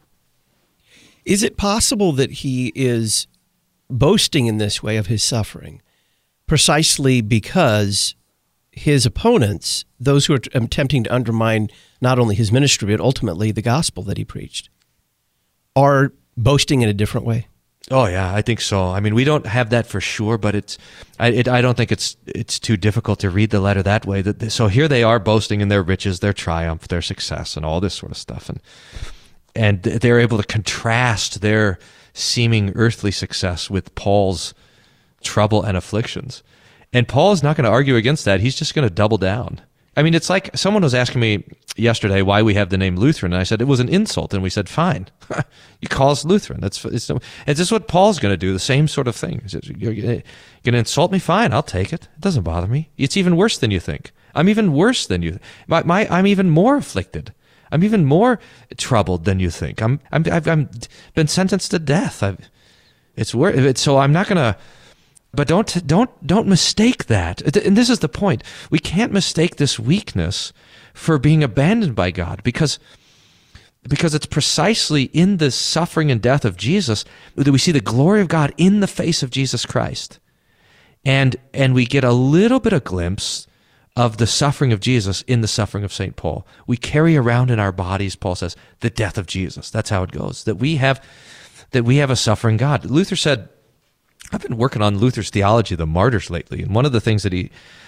Is it possible that he is boasting in this way of his suffering precisely because his opponents, those who are attempting to undermine not only his ministry, but ultimately the gospel that he preached, are boasting in a different way? Oh yeah, I think so. I mean, we don't have that for sure, but I don't think it's too difficult to read the letter that way. So here they are boasting in their riches, their triumph, their success, and all this sort of stuff, and they're able to contrast their seeming earthly success with Paul's trouble and afflictions. And Paul is not going to argue against that. He's just going to double down. I mean, it's like someone was asking me yesterday why we have the name Lutheran, and I said it was an insult, and we said, fine, you call us Lutheran. It's just what Paul's going to do, the same sort of thing. You're going to insult me? Fine, I'll take it. It doesn't bother me. It's even worse than you think. I'm even worse than you. I'm even more afflicted. I'm even more troubled than you think. I've been sentenced to death. So I'm not going to. But don't mistake that. And this is the point. We can't mistake this weakness for being abandoned by God, because it's precisely in the suffering and death of Jesus that we see the glory of God in the face of Jesus Christ. And we get a little bit of glimpse of the suffering of Jesus in the suffering of St. Paul. We carry around in our bodies, Paul says, the death of Jesus. That's how it goes. That we have a suffering God. Luther said, I've been working on Luther's theology of the martyrs lately, and one of the things that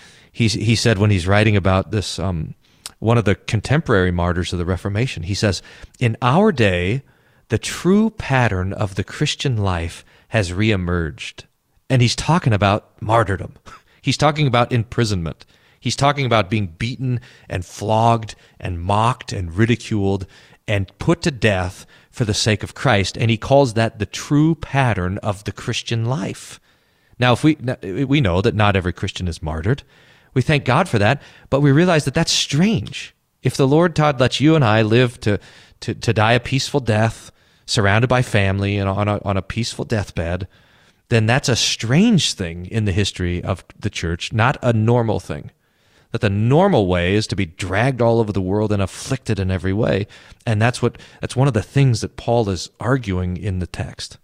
he said when he's writing about this, one of the contemporary martyrs of the Reformation, he says, in our day, the true pattern of the Christian life has reemerged. And he's talking about martyrdom. He's talking about imprisonment. He's talking about being beaten and flogged and mocked and ridiculed and put to death for the sake of Christ, and he calls that the true pattern of the Christian life. Now, if we know that not every Christian is martyred, we thank God for that, but we realize that that's strange. If the Lord, Todd, lets you and I live to die a peaceful death, surrounded by family and on a peaceful deathbed, then that's a strange thing in the history of the church, not a normal thing. That the normal way is to be dragged all over the world and afflicted in every way. And that's one of the things that Paul is arguing in the text.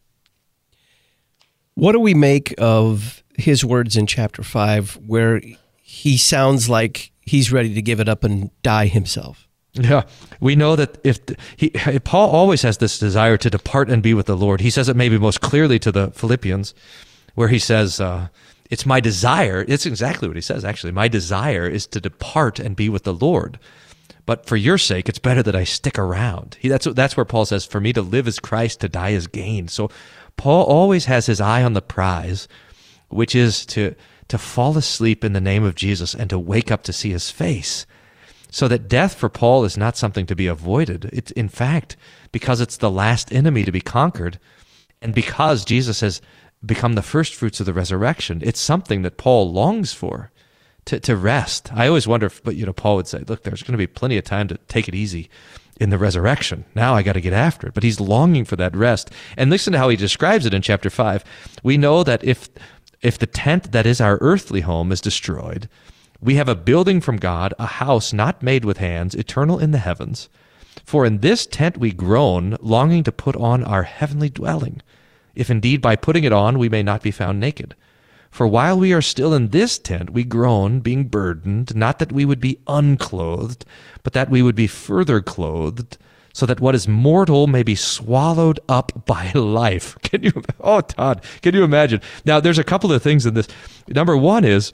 What do we make of his words in chapter 5 where he sounds like he's ready to give it up and die himself? Yeah, we know that Paul always has this desire to depart and be with the Lord. He says it maybe most clearly to the Philippians, where he says, it's my desire, it's exactly what he says, actually. My desire is to depart and be with the Lord. But for your sake, it's better that I stick around. That's where Paul says, for me to live is Christ, to die is gain. So Paul always has his eye on the prize, which is to fall asleep in the name of Jesus and to wake up to see his face. So that death for Paul is not something to be avoided. It's, in fact, because it's the last enemy to be conquered, and because Jesus has become the first fruits of the resurrection, it's something that Paul longs for, to rest. I always wonder if, Paul would say, look, there's going to be plenty of time to take it easy in the resurrection. Now I got to get after it. But he's longing for that rest. And listen to how he describes it in chapter 5. We know that if the tent that is our earthly home is destroyed, we have a building from God, a house not made with hands, eternal in the heavens. For in this tent we groan, longing to put on our heavenly dwelling, if indeed by putting it on we may not be found naked. For while we are still in this tent, we groan, being burdened, not that we would be unclothed, but that we would be further clothed, so that what is mortal may be swallowed up by life. Todd, can you imagine? Now, there's a couple of things in this. Number one is,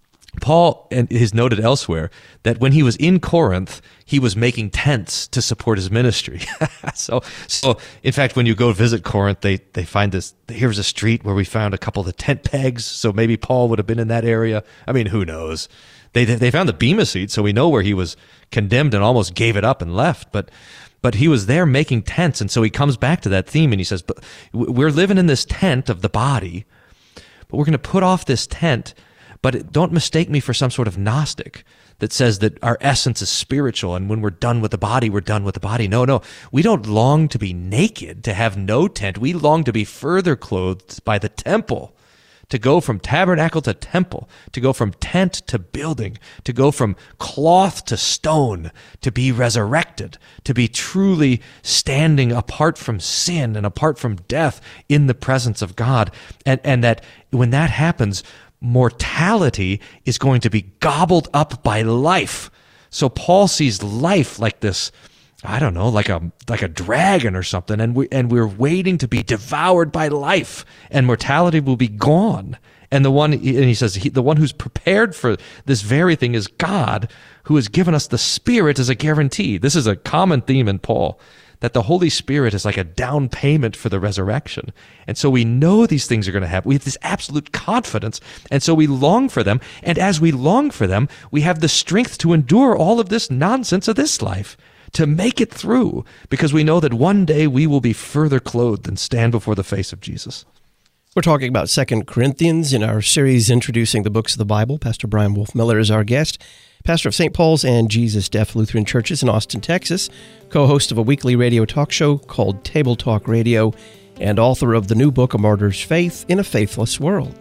Paul has noted elsewhere that when he was in Corinth, he was making tents to support his ministry. So in fact, when you go visit Corinth, they find this. Here's a street where we found a couple of the tent pegs. So maybe Paul would have been in that area. I mean, who knows? They found the bema seat, so we know where he was condemned and almost gave it up and left. But he was there making tents, and so he comes back to that theme and he says, "But we're living in this tent of the body, but we're going to put off this tent." But don't mistake me for some sort of Gnostic that says that our essence is spiritual, and when we're done with the body, we're done with the body. No. We don't long to be naked, to have no tent. We long to be further clothed by the temple, to go from tabernacle to temple, to go from tent to building, to go from cloth to stone, to be resurrected, to be truly standing apart from sin and apart from death in the presence of God. And that when that happens, mortality is going to be gobbled up by life. So Paul sees life like this, I don't know, like a dragon or something, and we're waiting to be devoured by life, and mortality will be gone. And he says the one who's prepared for this very thing is God, who has given us the Spirit as a guarantee. This is a common theme in Paul, that the Holy Spirit is like a down payment for the resurrection. And so we know these things are going to happen. We have this absolute confidence, and so we long for them. And as we long for them, we have the strength to endure all of this nonsense of this life, to make it through, because we know that one day we will be further clothed and stand before the face of Jesus. We're talking about 2 Corinthians in our series introducing the books of the Bible. Pastor Brian Wolfmiller is our guest, pastor of St. Paul's and Jesus Deaf Lutheran Churches in Austin, Texas, co-host of a weekly radio talk show called Table Talk Radio, and author of the new book, A Martyr's Faith in a Faithless World.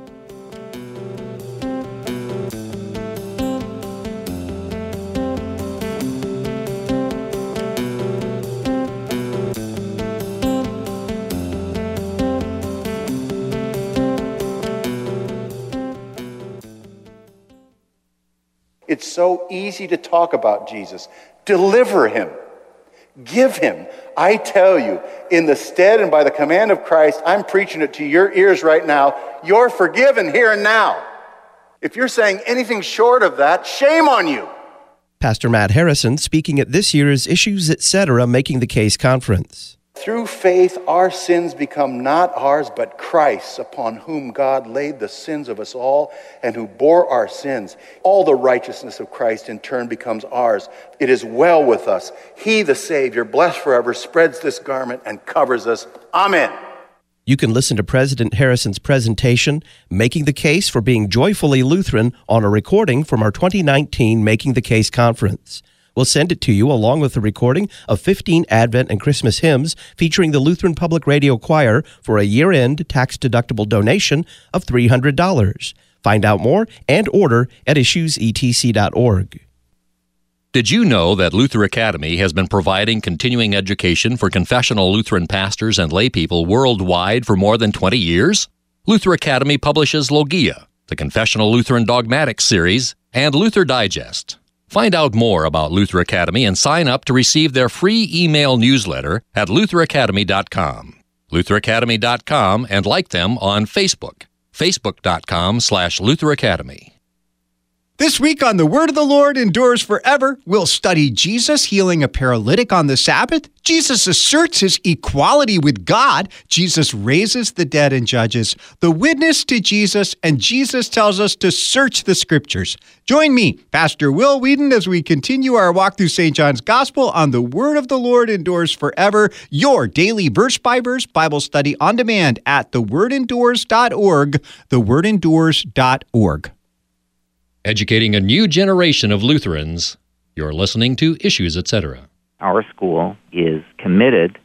It's so easy to talk about Jesus. Deliver him. Give him. I tell you, in the stead and by the command of Christ, I'm preaching it to your ears right now. You're forgiven here and now. If you're saying anything short of that, shame on you. Pastor Matt Harrison speaking at this year's Issues Etc. Making the Case conference. Through faith, our sins become not ours, but Christ's, upon whom God laid the sins of us all and who bore our sins. All the righteousness of Christ in turn becomes ours. It is well with us. He, the Savior, blessed forever, spreads this garment and covers us. Amen. You can listen to President Harrison's presentation, Making the Case for Being Joyfully Lutheran, on a recording from our 2019 Making the Case conference. We'll send it to you along with a recording of 15 Advent and Christmas hymns featuring the Lutheran Public Radio Choir for a year-end tax-deductible donation of $300. Find out more and order at issuesetc.org. Did you know that Luther Academy has been providing continuing education for confessional Lutheran pastors and laypeople worldwide for more than 20 years? Luther Academy publishes Logia, the Confessional Lutheran Dogmatics series, and Luther Digest. Find out more about Luther Academy and sign up to receive their free email newsletter at lutheracademy.com. lutheracademy.com, and like them on Facebook, facebook.com/Luther Academy. This week on The Word of the Lord Endures Forever, we'll study Jesus healing a paralytic on the Sabbath. Jesus asserts his equality with God. Jesus raises the dead and judges. The witness to Jesus, and Jesus tells us to search the Scriptures. Join me, Pastor Will Whedon, as we continue our walk through St. John's Gospel on The Word of the Lord Endures Forever, your daily verse-by-verse Bible study on demand at thewordendures.org, thewordendures.org. Educating a new generation of Lutherans. You're listening to Issues, Etc. Our school is committed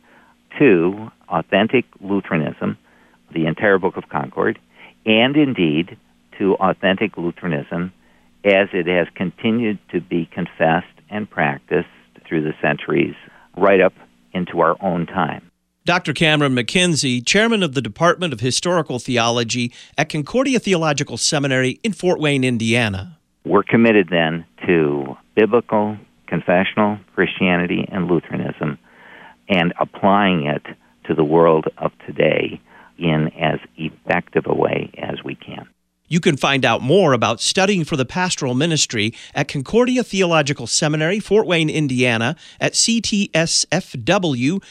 to authentic Lutheranism, the entire Book of Concord, and indeed to authentic Lutheranism as it has continued to be confessed and practiced through the centuries, right up into our own time. Dr. Cameron McKenzie, chairman of the Department of Historical Theology at Concordia Theological Seminary in Fort Wayne, Indiana. We're committed then to biblical, confessional Christianity and Lutheranism and applying it to the world of today in as effective a way as we can. You can find out more about studying for the pastoral ministry at Concordia Theological Seminary, Fort Wayne, Indiana, at ctsfw.edu,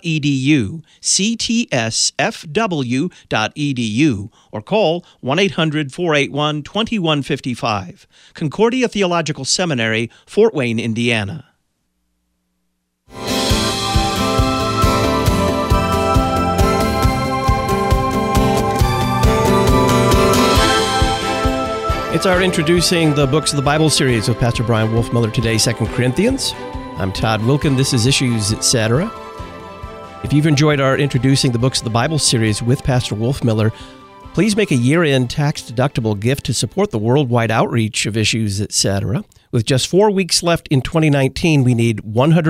ctsfw.edu, or call 1-800-481-2155. Concordia Theological Seminary, Fort Wayne, Indiana. It's our Introducing the Books of the Bible series with Pastor Brian Wolfmueller today, 2 Corinthians. I'm Todd Wilkin. This is Issues, Etc. If you've enjoyed our Introducing the Books of the Bible series with Pastor Wolfmueller, please make a year-end tax-deductible gift to support the worldwide outreach of Issues, Etc. With just 4 weeks left in 2019, we need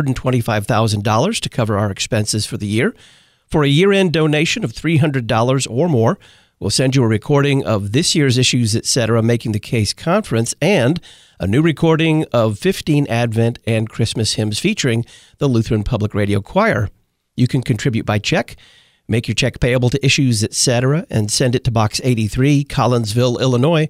$125,000 to cover our expenses for the year. For a year-end donation of $300 or more, we'll send you a recording of this year's Issues, Etc. Making the Case Conference and a new recording of 15 Advent and Christmas hymns featuring the Lutheran Public Radio Choir. You can contribute by check. Make your check payable to Issues, Etc. and send it to Box 83, Collinsville, Illinois,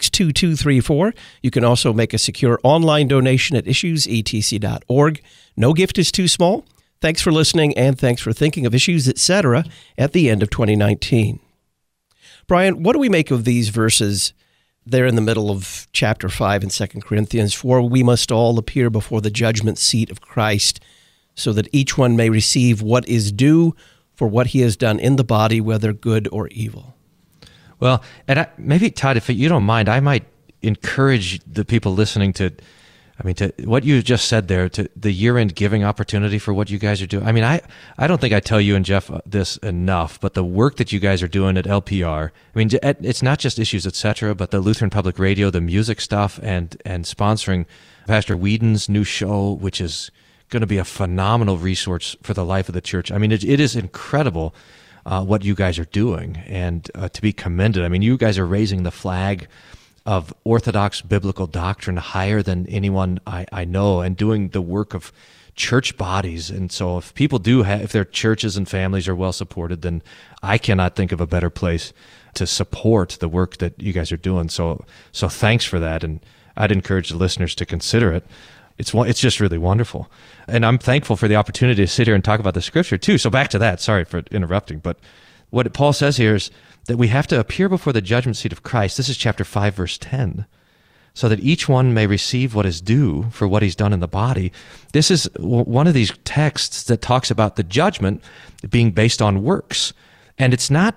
62234. You can also make a secure online donation at issuesetc.org. No gift is too small. Thanks for listening, and thanks for thinking of Issues, Etc. at the end of 2019. Brian, what do we make of these verses there in the middle of chapter 5 in 2 Corinthians? For we must all appear before the judgment seat of Christ, so that each one may receive what is due for what he has done in the body, whether good or evil. Well, and maybe, Todd, if you don't mind, I might encourage the people listening to what you just said there, to the year-end giving opportunity for what you guys are doing. I mean, I don't think I tell you and Jeff this enough, but the work that you guys are doing at LPR, I mean, it's not just Issues, Etc., but the Lutheran Public Radio, the music stuff, and sponsoring Pastor Whedon's new show, which is going to be a phenomenal resource for the life of the church. I mean, it is incredible what you guys are doing, and to be commended. I mean, you guys are raising the flag of Orthodox biblical doctrine higher than anyone I know, and doing the work of church bodies. And so if people if their churches and families are well supported, then I cannot think of a better place to support the work that you guys are doing. So thanks for that, and I'd encourage the listeners to consider it. It's just really wonderful. And I'm thankful for the opportunity to sit here and talk about the Scripture too. So back to that, sorry for interrupting, but what Paul says here is that we have to appear before the judgment seat of Christ. This is chapter 5, verse 10. So that each one may receive what is due for what he's done in the body. This is one of these texts that talks about the judgment being based on works. And it's not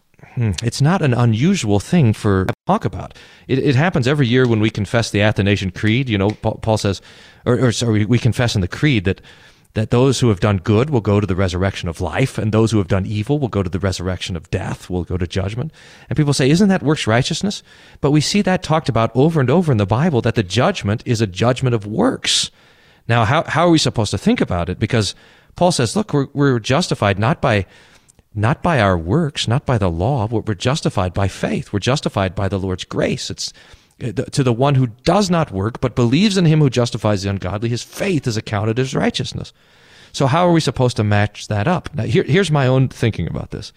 an unusual thing for talk about. It happens every year when we confess the Athanasian Creed. You know, Paul says, we confess in the Creed that those who have done good will go to the resurrection of life, and those who have done evil will go to the resurrection of death, will go to judgment. And people say, isn't that works righteousness? But we see that talked about over and over in the Bible, that the judgment is a judgment of works. Now, how are we supposed to think about it? Because Paul says, look, we're justified not by our works, not by the law. We're justified by faith. We're justified by the Lord's grace. It's to the one who does not work, but believes in him who justifies the ungodly, his faith is accounted as righteousness. So how are we supposed to match that up? Now, here's my own thinking about this.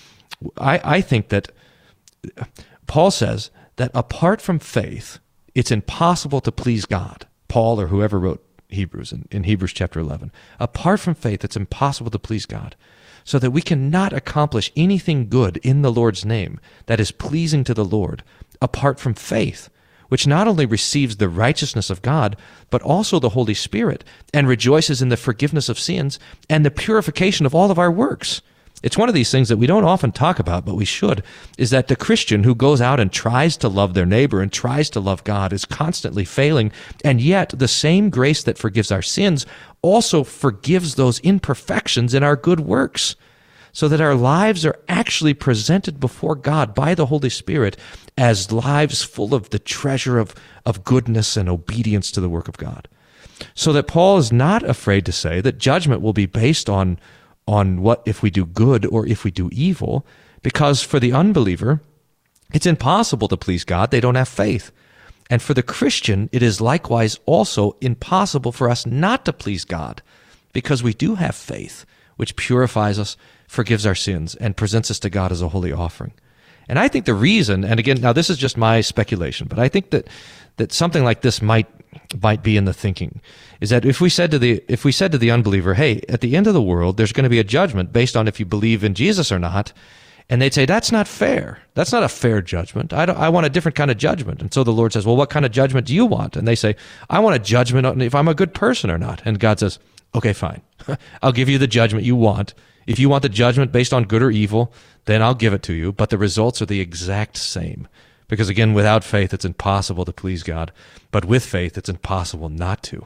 I think that Paul says that apart from faith, it's impossible to please God. Paul, or whoever wrote Hebrews, in Hebrews chapter 11. Apart from faith, it's impossible to please God. So that we cannot accomplish anything good in the Lord's name that is pleasing to the Lord apart from faith, which not only receives the righteousness of God, but also the Holy Spirit, and rejoices in the forgiveness of sins and the purification of all of our works. It's one of these things that we don't often talk about, but we should, is that the Christian who goes out and tries to love their neighbor and tries to love God is constantly failing, and yet the same grace that forgives our sins also forgives those imperfections in our good works, so that our lives are actually presented before God by the Holy Spirit as lives full of the treasure of goodness and obedience to the work of God. So that Paul is not afraid to say that judgment will be based on on what if we do good or if we do evil, because for the unbeliever, it's impossible to please God. They don't have faith. And for the Christian, it is likewise also impossible for us not to please God, because we do have faith, which purifies us, forgives our sins, and presents us to God as a holy offering. And I think the reason, and again, now this is just my speculation, but I think that something like this might be in the thinking, is that if we said to the unbeliever, hey, at the end of the world, there's going to be a judgment based on if you believe in Jesus or not, and they'd say, that's not fair. That's not a fair judgment. I want a different kind of judgment. And so the Lord says, well, what kind of judgment do you want? And they say, I want a judgment on if I'm a good person or not. And God says, okay, fine. I'll give you the judgment you want. If you want the judgment based on good or evil, then I'll give it to you. But the results are the exact same. Because again, without faith, it's impossible to please God. But with faith, it's impossible not to.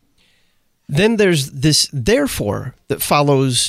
Then there's this therefore that follows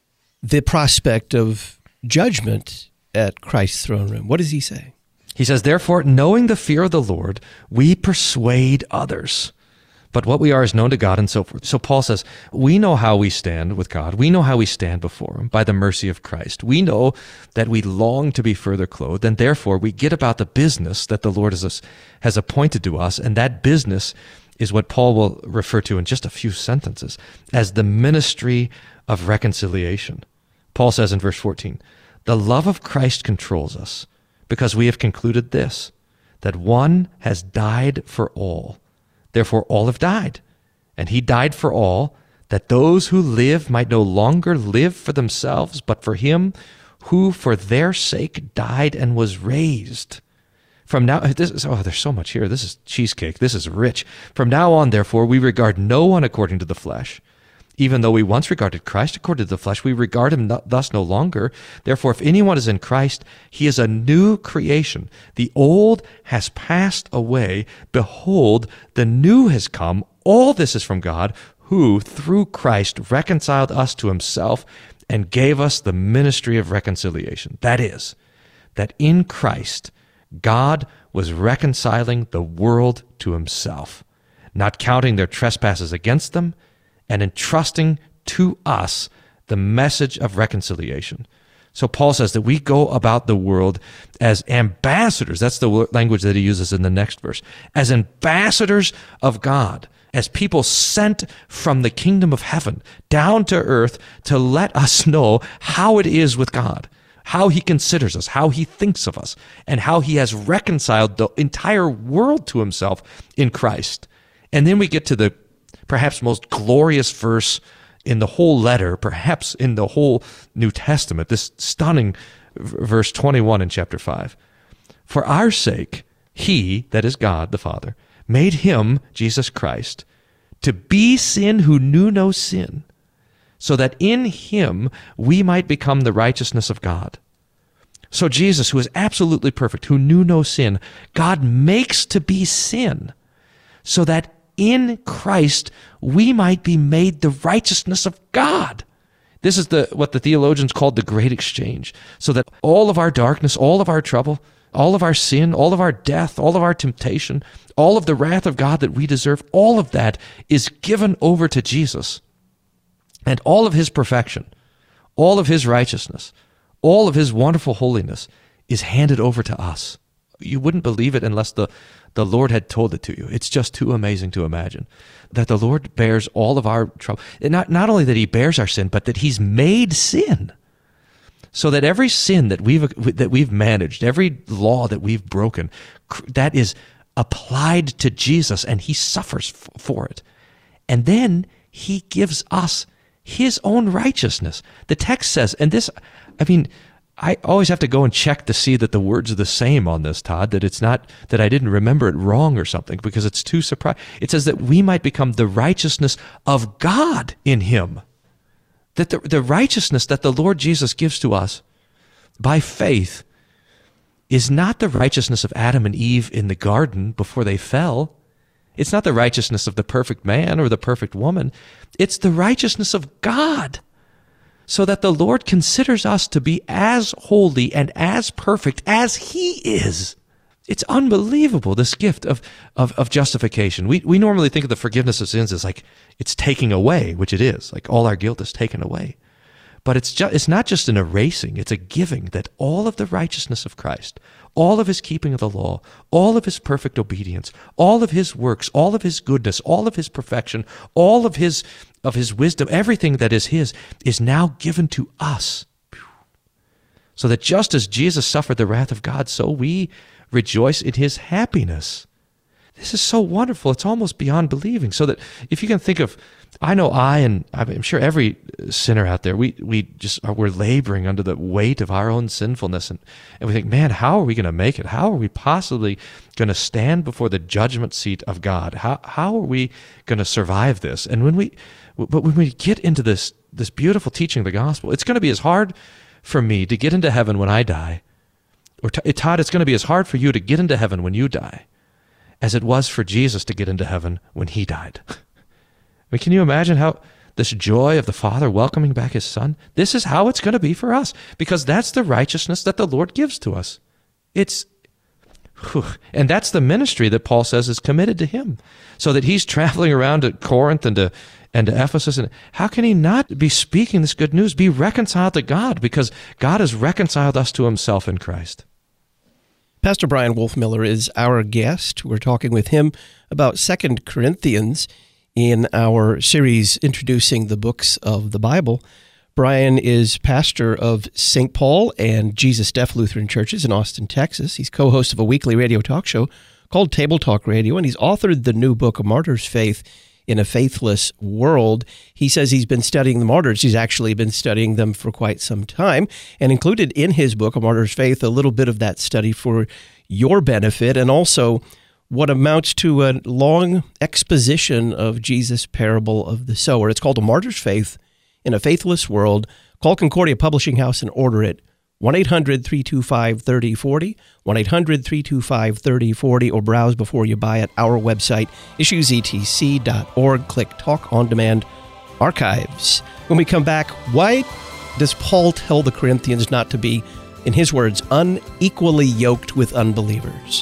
the prospect of judgment at Christ's throne room. What does he say? He says, therefore, knowing the fear of the Lord, we persuade others. But what we are is known to God, and so forth. So Paul says, we know how we stand with God. We know how we stand before him by the mercy of Christ. We know that we long to be further clothed, and therefore we get about the business that the Lord has appointed to us, and that business is what Paul will refer to in just a few sentences as the ministry of reconciliation. Paul says in verse 14, the love of Christ controls us, because we have concluded this, that one has died for all. Therefore all have died, and he died for all, that those who live might no longer live for themselves, but for him who for their sake died and was raised. From now, there's so much here. This is cheesecake. This is rich. From now on, therefore, we regard no one according to the flesh. Even though we once regarded Christ according to the flesh, we regard him thus no longer. Therefore, if anyone is in Christ, he is a new creation. The old has passed away. Behold, the new has come. All this is from God, who, through Christ, reconciled us to himself and gave us the ministry of reconciliation. That is, that in Christ, God was reconciling the world to himself, not counting their trespasses against them, and entrusting to us the message of reconciliation. So Paul says that we go about the world as ambassadors. That's the language that he uses in the next verse. As ambassadors of God, as people sent from the kingdom of heaven down to earth to let us know how it is with God, how he considers us, how he thinks of us, and how he has reconciled the entire world to himself in Christ. And then we get to the perhaps most glorious verse in the whole letter, perhaps in the whole New Testament, this stunning verse 21 in chapter 5. For our sake, he, that is God the Father, made him, Jesus Christ, to be sin who knew no sin, so that in him we might become the righteousness of God. So Jesus, who is absolutely perfect, who knew no sin, God makes to be sin, so that in Christ we might be made the righteousness of God. This is what the theologians called the great exchange, so that all of our darkness, all of our trouble, all of our sin, all of our death, all of our temptation, all of the wrath of God that we deserve, all of that is given over to Jesus. And all of his perfection, all of his righteousness, all of his wonderful holiness is handed over to us. You wouldn't believe it unless the Lord had told it to you. It's just too amazing to imagine that the Lord bears all of our trouble. Not only that he bears our sin, but that he's made sin, so that every sin that we've managed, every law that we've broken, that is applied to Jesus, and he suffers for it. And then he gives us his own righteousness. The text says, and this, I always have to go and check to see that the words are the same on this, Todd, that it's not, that I didn't remember it wrong or something, because it's too surprising. It says that we might become the righteousness of God in him. That the righteousness that the Lord Jesus gives to us by faith is not the righteousness of Adam and Eve in the garden before they fell. It's not the righteousness of the perfect man or the perfect woman. It's the righteousness of God, so that the Lord considers us to be as holy and as perfect as he is. It's unbelievable, this gift of justification. We normally think of the forgiveness of sins as like it's taking away, which it is, like all our guilt is taken away. But it's not just an erasing, it's a giving, that all of the righteousness of Christ, all of his keeping of the law, all of his perfect obedience, all of his works, all of his goodness, all of his perfection, all of his wisdom, everything that is his, is now given to us. So that just as Jesus suffered the wrath of God, so we rejoice in his happiness. This is so wonderful. It's almost beyond believing. So that if you can think of, I know and I'm sure every sinner out there, we're laboring under the weight of our own sinfulness, and we think, man, how are we going to make it? How are we possibly going to stand before the judgment seat of God? How are we going to survive this? And when we get into this beautiful teaching of the gospel, it's going to be as hard for me to get into heaven when I die, or Todd, it's going to be as hard for you to get into heaven when you die as it was for Jesus to get into heaven when he died. I mean, can you imagine how this joy of the Father welcoming back his Son? This is how it's going to be for us, because that's the righteousness that the Lord gives to us. And that's the ministry that Paul says is committed to him, so that he's traveling around to Corinth and to Ephesus. And how can he not be speaking this good news? Be reconciled to God, because God has reconciled us to himself in Christ. Pastor Brian Wolfmueller is our guest. We're talking with him about 2 Corinthians in our series introducing the books of the Bible. Brian is pastor of St. Paul and Jesus Deaf Lutheran Churches in Austin, Texas. He's co-host of a weekly radio talk show called Table Talk Radio, and he's authored the new book, A Martyr's Faith in a Faithless World. He says he's been studying the martyrs. He's actually been studying them for quite some time, and included in his book, A Martyr's Faith, a little bit of that study for your benefit, and also what amounts to a long exposition of Jesus' parable of the sower. It's called A Martyr's Faith in a Faithless World. Call Concordia Publishing House and order it. 1-800-325-3040, 1-800-325-3040, or browse before you buy at our website, issuesetc.org. Click Talk on Demand Archives. When we come back, why does Paul tell the Corinthians not to be, in his words, unequally yoked with unbelievers?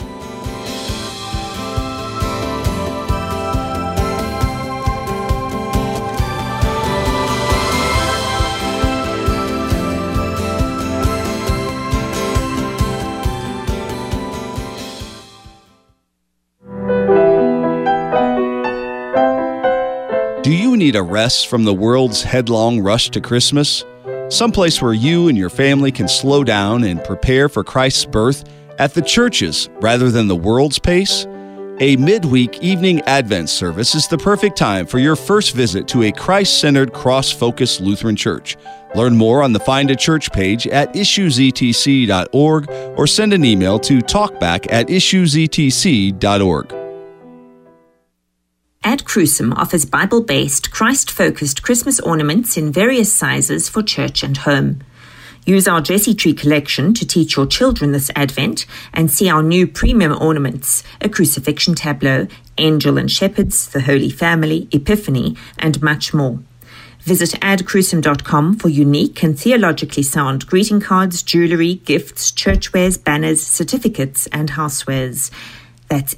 Do you need a rest from the world's headlong rush to Christmas? Someplace where you and your family can slow down and prepare for Christ's birth at the church's rather than the world's pace? A midweek evening Advent service is the perfect time for your first visit to a Christ-centered, cross-focused Lutheran church. Learn more on the Find a Church page at issuesetc.org or send an email to talkback@issuesetc.org. Ad Crucem offers Bible-based, Christ-focused Christmas ornaments in various sizes for church and home. Use our Jesse Tree collection to teach your children this Advent and see our new premium ornaments, a crucifixion tableau, angel and shepherds, the Holy Family, Epiphany, and much more. Visit adcrucem.com for unique and theologically sound greeting cards, jewelry, gifts, churchwares, banners, certificates, and housewares. That's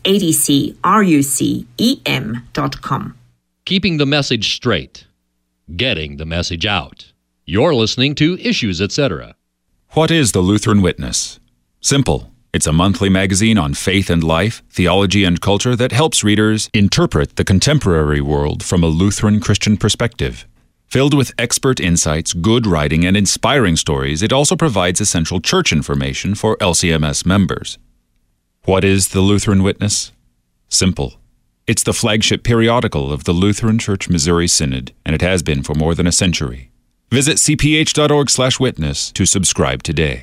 adcrucem.com. Keeping the message straight. Getting the message out. You're listening to Issues, Etc. What is the Lutheran Witness? Simple. It's a monthly magazine on faith and life, theology and culture that helps readers interpret the contemporary world from a Lutheran Christian perspective. Filled with expert insights, good writing, and inspiring stories, it also provides essential church information for LCMS members. What is the Lutheran Witness? Simple. It's the flagship periodical of the Lutheran Church Missouri Synod, and it has been for more than a century. Visit cph.org/witness to subscribe today.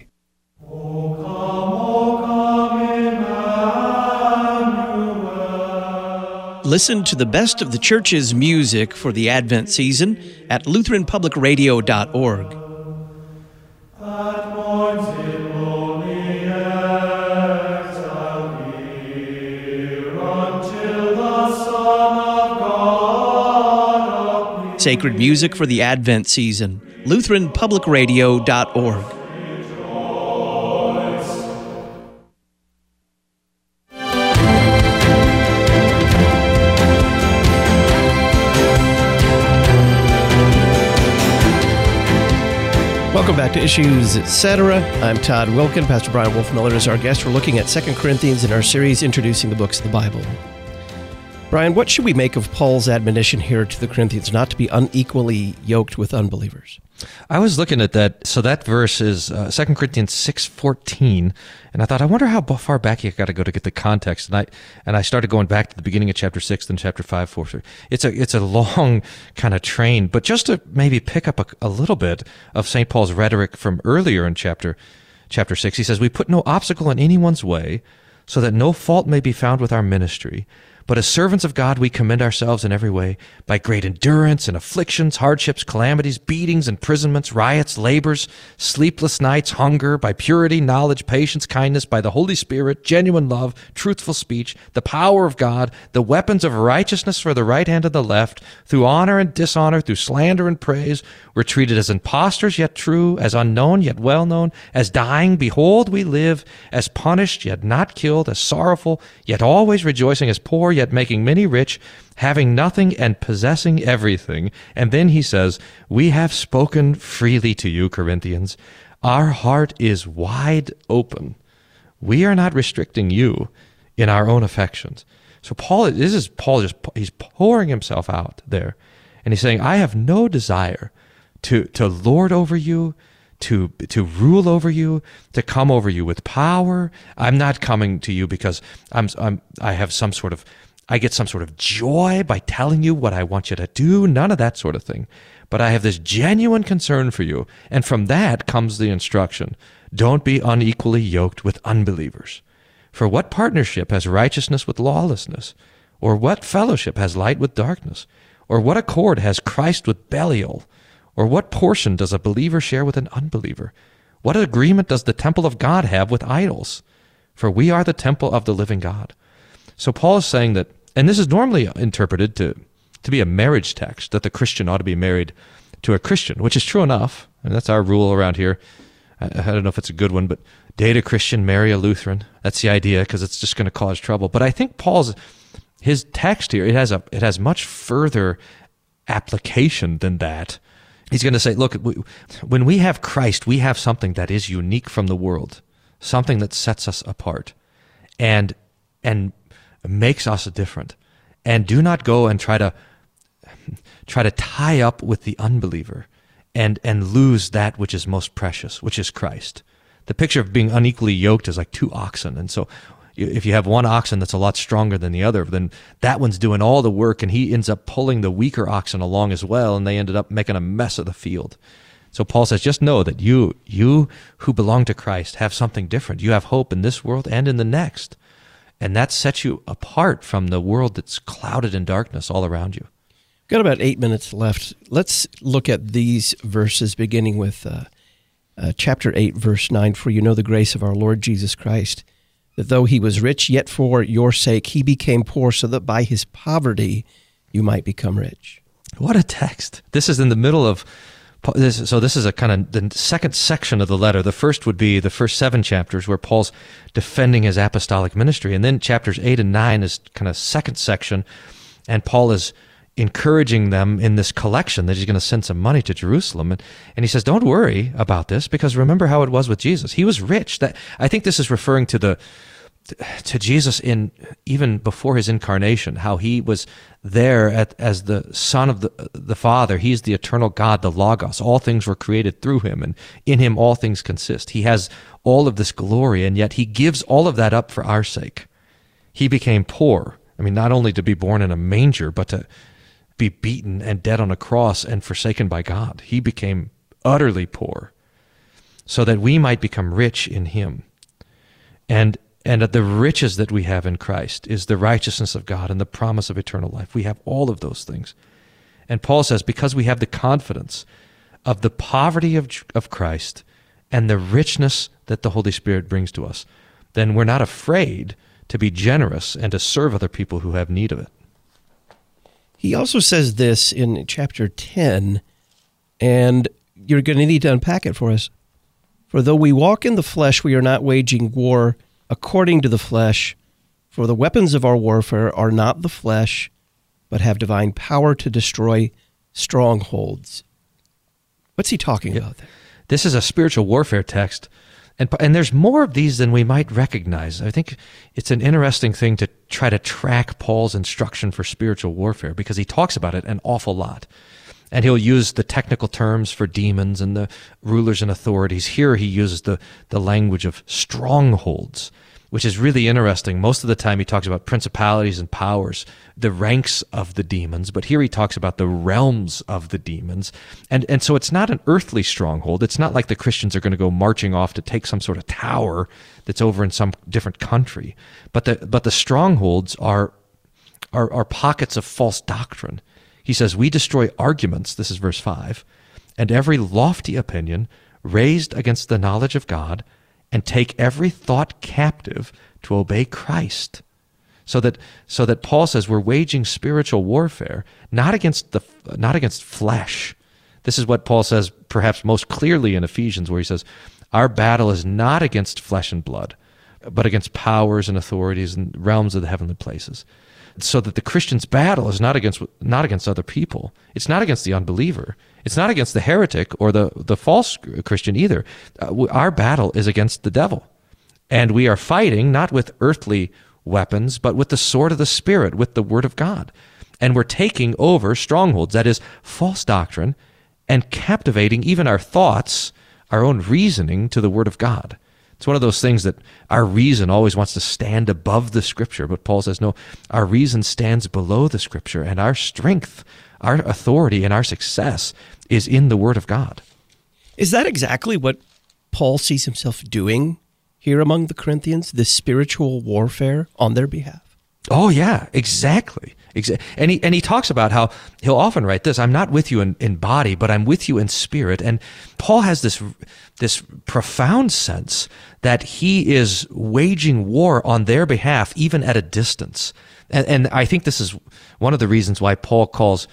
Listen to the best of the church's music for the Advent season at LutheranPublicRadio.org. Sacred music for the Advent season, LutheranPublicRadio.org. Welcome back to Issues Etc. I'm Todd Wilkin. Pastor Brian Wolfmiller is our guest. We're looking at 2 Corinthians in our series introducing the books of the Bible. Brian, what should we make of Paul's admonition here to the Corinthians not to be unequally yoked with unbelievers? I was looking at that. So that verse is 2 Corinthians 6:14, and I thought, I wonder how far back you got to go to get the context. And I started going back to the beginning of chapter 6, then chapter 5, 4. It's a long kind of train, but just to maybe pick up a little bit of St. Paul's rhetoric from earlier in chapter 6, he says, "We put no obstacle in anyone's way, so that no fault may be found with our ministry. But as servants of God, we commend ourselves in every way by great endurance and afflictions, hardships, calamities, beatings, imprisonments, riots, labors, sleepless nights, hunger, by purity, knowledge, patience, kindness, by the Holy Spirit, genuine love, truthful speech, the power of God, the weapons of righteousness for the right hand and the left, through honor and dishonor, through slander and praise. We're treated as impostors yet true, as unknown yet well known, as dying, behold, we live, as punished yet not killed, as sorrowful yet always rejoicing, as poor yet making many rich, having nothing and possessing everything." And then he says, "We have spoken freely to you, Corinthians. Our heart is wide open. We are not restricting you in our own affections." So he's pouring himself out there. And he's saying, I have no desire to lord over you, to rule over you, to come over you with power. I'm not coming to you because I get some sort of joy by telling you what I want you to do, none of that sort of thing. But I have this genuine concern for you, and from that comes the instruction, don't be unequally yoked with unbelievers. For what partnership has righteousness with lawlessness? Or what fellowship has light with darkness? Or what accord has Christ with Belial? Or what portion does a believer share with an unbeliever? What agreement does the temple of God have with idols? For we are the temple of the living God. So Paul is saying that, and this is normally interpreted to be a marriage text, that the Christian ought to be married to a Christian, which is true enough, and that's our rule around here. I don't know if it's a good one, but date a Christian, marry a Lutheran. That's the idea, because it's just going to cause trouble. But I think his text here, it has much further application than that. He's going to say, look, when we have Christ, we have something that is unique from the world, something that sets us apart, and makes us different. And do not go and try to tie up with the unbeliever and lose that which is most precious, which is Christ. The picture of being unequally yoked is like two oxen. And so if you have one oxen that's a lot stronger than the other, then that one's doing all the work and he ends up pulling the weaker oxen along as well, and they ended up making a mess of the field. So Paul says, just know that you who belong to Christ have something different. You have hope in this world and in the next. And that sets you apart from the world that's clouded in darkness all around you. Got about 8 minutes left. Let's look at these verses, beginning with chapter 8, verse 9. For you know the grace of our Lord Jesus Christ, that though he was rich, yet for your sake he became poor, so that by his poverty you might become rich. What a text. This is in the middle of... So this is a kind of the second section of the letter. The first would be the first 7 chapters where Paul's defending his apostolic ministry. And then chapters 8 and 9 is kind of second section. And Paul is encouraging them in this collection that he's going to send some money to Jerusalem. And he says, don't worry about this, because remember how it was with Jesus. He was rich. I think this is referring to Jesus even before his incarnation, how he was there as the Son of the Father. He's the eternal God, the Logos. All things were created through him, and in him all things consist. He has all of this glory, and yet he gives all of that up for our sake. He became poor. I mean, not only to be born in a manger, but to be beaten and dead on a cross and forsaken by God. He became utterly poor so that we might become rich in him. And the riches that we have in Christ is the righteousness of God and the promise of eternal life. We have all of those things. And Paul says, because we have the confidence of the poverty of Christ and the richness that the Holy Spirit brings to us, then we're not afraid to be generous and to serve other people who have need of it. He also says this in chapter 10, and you're going to need to unpack it for us. For though we walk in the flesh, we are not waging war according to the flesh, for the weapons of our warfare are not the flesh, but have divine power to destroy strongholds. What's he talking about there? This is a spiritual warfare text, and there's more of these than we might recognize. I think it's an interesting thing to try to track Paul's instruction for spiritual warfare, because he talks about it an awful lot. And he'll use the technical terms for demons and the rulers and authorities. Here he uses the language of strongholds, which is really interesting. Most of the time he talks about principalities and powers, the ranks of the demons, but here he talks about the realms of the demons. And so it's not an earthly stronghold. It's not like the Christians are going to go marching off to take some sort of tower that's over in some different country. But the strongholds are pockets of false doctrine. He says, we destroy arguments, this is verse 5, and every lofty opinion raised against the knowledge of God, and take every thought captive to obey Christ. So that Paul says we're waging spiritual warfare, not against flesh. This is what Paul says perhaps most clearly in Ephesians, where he says, our battle is not against flesh and blood, but against powers and authorities and realms of the heavenly places. So that the Christian's battle is not against other people. It's not against the unbeliever. It's not against the heretic or the false Christian either. Our battle is against the devil. And we are fighting not with earthly weapons, but with the sword of the Spirit, with the Word of God. And we're taking over strongholds, that is, false doctrine, and captivating even our thoughts, our own reasoning, to the Word of God. It's one of those things that our reason always wants to stand above the Scripture, but Paul says, no, our reason stands below the Scripture, and our strength, our authority, and our success is in the Word of God. Is that exactly what Paul sees himself doing here among the Corinthians, this spiritual warfare on their behalf? Oh, yeah, exactly. And he talks about how he'll often write this, I'm not with you in body, but I'm with you in spirit. And Paul has this profound sense that he is waging war on their behalf, even at a distance. And I think this is one of the reasons why Paul calls,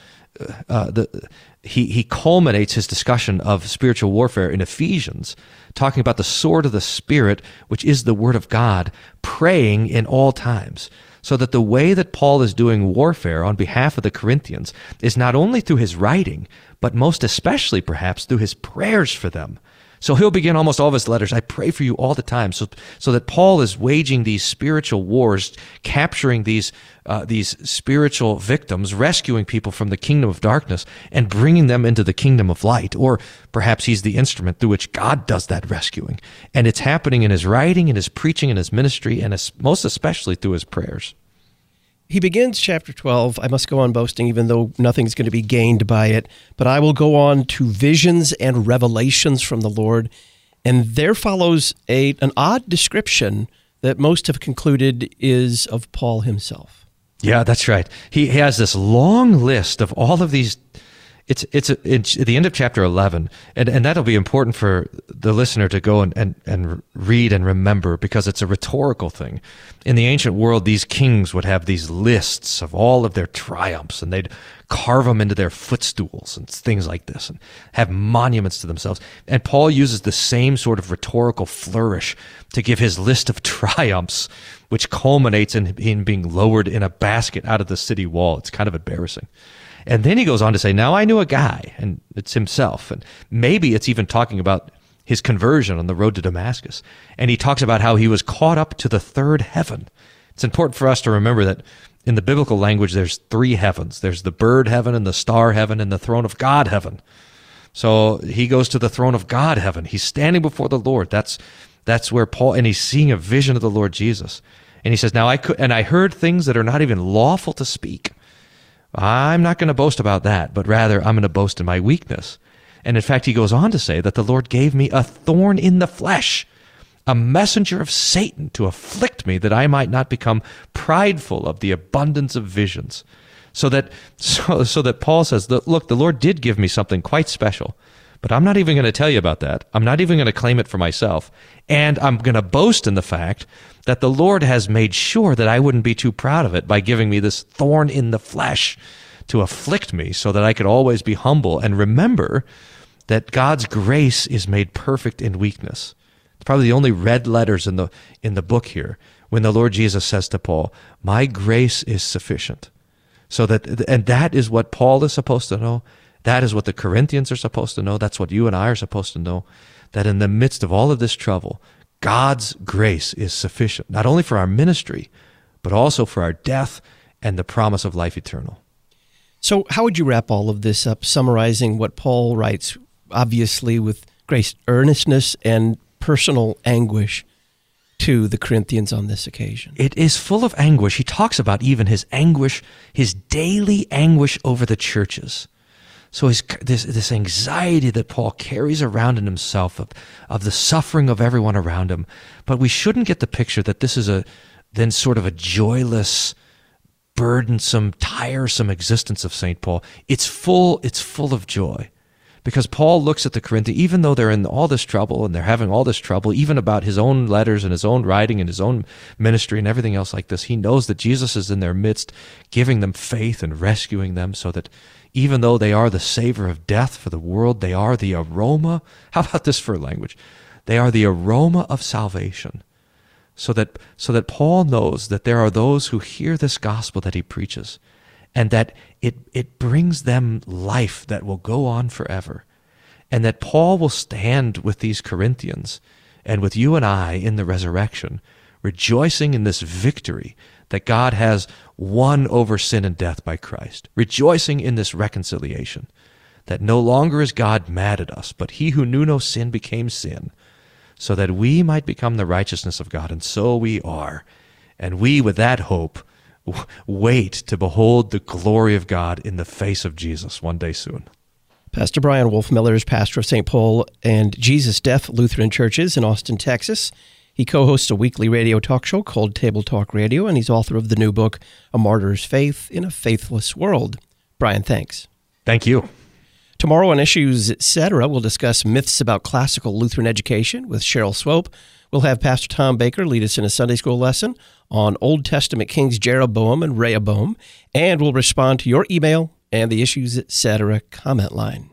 he culminates his discussion of spiritual warfare in Ephesians, talking about the sword of the Spirit, which is the Word of God, praying in all times. So that the way that Paul is doing warfare on behalf of the Corinthians is not only through his writing, but most especially perhaps through his prayers for them. So he'll begin almost all of his letters, I pray for you all the time. So that Paul is waging these spiritual wars, capturing these spiritual victims, rescuing people from the kingdom of darkness and bringing them into the kingdom of light. Or perhaps he's the instrument through which God does that rescuing. And it's happening in his writing, in his preaching, in his ministry, and most especially through his prayers. He begins chapter 12, I must go on boasting even though nothing's going to be gained by it, but I will go on to visions and revelations from the Lord. And there follows an odd description that most have concluded is of Paul himself. Yeah, that's right. He has this long list of all of these. It's at the end of chapter 11, and that'll be important for the listener to go and read and remember, because it's a rhetorical thing. In the ancient world, these kings would have these lists of all of their triumphs, and they'd carve them into their footstools and things like this, and have monuments to themselves. And Paul uses the same sort of rhetorical flourish to give his list of triumphs, which culminates in him being lowered in a basket out of the city wall. It's kind of embarrassing. And then he goes on to say, now I knew a guy, and it's himself. And maybe it's even talking about his conversion on the road to Damascus. And he talks about how he was caught up to the third heaven. It's important for us to remember that in the biblical language, there's three heavens. There's the bird heaven and the star heaven and the throne of God heaven. So he goes to the throne of God heaven. He's standing before the Lord. That's where Paul, and he's seeing a vision of the Lord Jesus. And he says, now I heard things that are not even lawful to speak. I'm not going to boast about that, but rather I'm going to boast in my weakness. And in fact, he goes on to say that the Lord gave me a thorn in the flesh, a messenger of Satan to afflict me, that I might not become prideful of the abundance of visions. So that Paul says, look, the Lord did give me something quite special, but I'm not even going to tell you about that. I'm not even going to claim it for myself. And I'm going to boast in the fact that the Lord has made sure that I wouldn't be too proud of it by giving me this thorn in the flesh to afflict me, so that I could always be humble and remember that God's grace is made perfect in weakness. It's probably the only red letters in the book here, when the Lord Jesus says to Paul, my grace is sufficient. And that is what Paul is supposed to know. That is what the Corinthians are supposed to know. That's what you and I are supposed to know, that in the midst of all of this trouble, God's grace is sufficient, not only for our ministry, but also for our death and the promise of life eternal. So how would you wrap all of this up, summarizing what Paul writes, obviously with great earnestness and personal anguish, to the Corinthians on this occasion? It is full of anguish. He talks about even his anguish, his daily anguish over the churches. So this anxiety that Paul carries around in himself of the suffering of everyone around him. But we shouldn't get the picture that this is then sort of a joyless, burdensome, tiresome existence of St. Paul. It's full of joy. Because Paul looks at the Corinthians, even though they're in all this trouble and they're having all this trouble, even about his own letters and his own writing and his own ministry and everything else like this, he knows that Jesus is in their midst, giving them faith and rescuing them, so that even though they are the savor of death for the world, they are the aroma. How about this for language? They are the aroma of salvation. So that Paul knows that there are those who hear this gospel that he preaches, and that it brings them life that will go on forever. And that Paul will stand with these Corinthians and with you and I in the resurrection, rejoicing in this victory that God has won over sin and death by Christ, rejoicing in this reconciliation, that no longer is God mad at us, but he who knew no sin became sin, so that we might become the righteousness of God. And so we are. And we, with that hope, wait to behold the glory of God in the face of Jesus one day soon. Pastor Brian Wolfmiller is pastor of St. Paul and Jesus Deaf Lutheran Churches in Austin, Texas. He co-hosts a weekly radio talk show called Table Talk Radio, and he's author of the new book, A Martyr's Faith in a Faithless World. Brian, thanks. Thank you. Tomorrow on Issues Etc., we'll discuss myths about classical Lutheran education with Cheryl Swope. We'll have Pastor Tom Baker lead us in a Sunday school lesson on Old Testament kings Jeroboam and Rehoboam, and we'll respond to your email and the Issues Etc. comment line.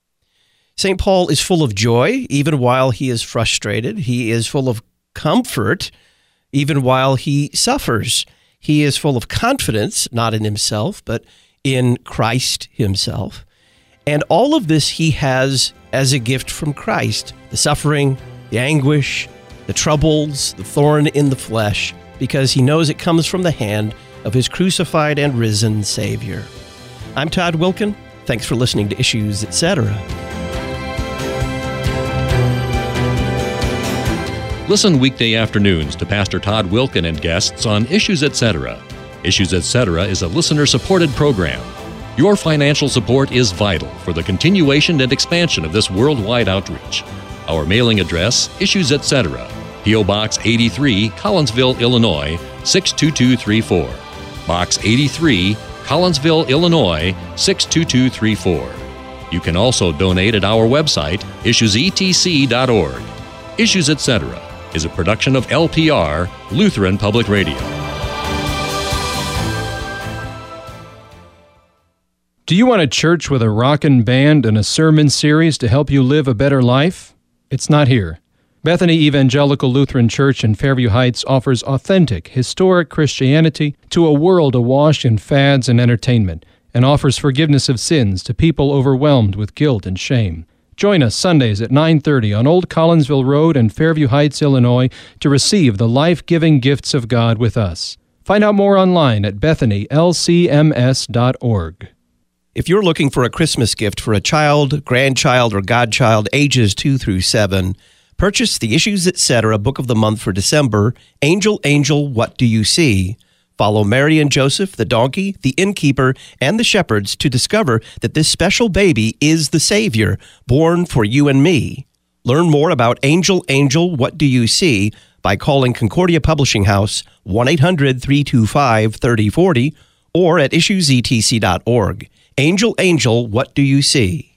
St. Paul is full of joy, even while he is frustrated. He is full of comfort, even while he suffers. He is full of confidence, not in himself, but in Christ himself. And all of this he has as a gift from Christ: the suffering, the anguish, the troubles, the thorn in the flesh, because he knows it comes from the hand of his crucified and risen Savior. I'm Todd Wilkin. Thanks for listening to Issues Etc. Listen weekday afternoons to Pastor Todd Wilkin and guests on Issues Etc. Issues Etc. is a listener-supported program. Your financial support is vital for the continuation and expansion of this worldwide outreach. Our mailing address, Issues Etc., P.O. Box 83, Collinsville, Illinois, 62234. Box 83, Collinsville, Illinois, 62234. You can also donate at our website, issuesetc.org. Issues Etc. is a production of LPR, Lutheran Public Radio. Do you want a church with a rockin' band and a sermon series to help you live a better life? It's not here. Bethany Evangelical Lutheran Church in Fairview Heights offers authentic, historic Christianity to a world awash in fads and entertainment, and offers forgiveness of sins to people overwhelmed with guilt and shame. Join us Sundays at 9:30 on Old Collinsville Road in Fairview Heights, Illinois, to receive the life-giving gifts of God with us. Find out more online at bethanylcms.org. If you're looking for a Christmas gift for a child, grandchild, or godchild ages 2 through 7, purchase the Issues Etc. Book of the Month for December, Angel, Angel, What Do You See? Follow Mary and Joseph, the donkey, the innkeeper, and the shepherds to discover that this special baby is the Savior, born for you and me. Learn more about Angel, Angel, What Do You See? By calling Concordia Publishing House 1-800-325-3040 or at issuesetc.org. Angel, Angel, What Do You See?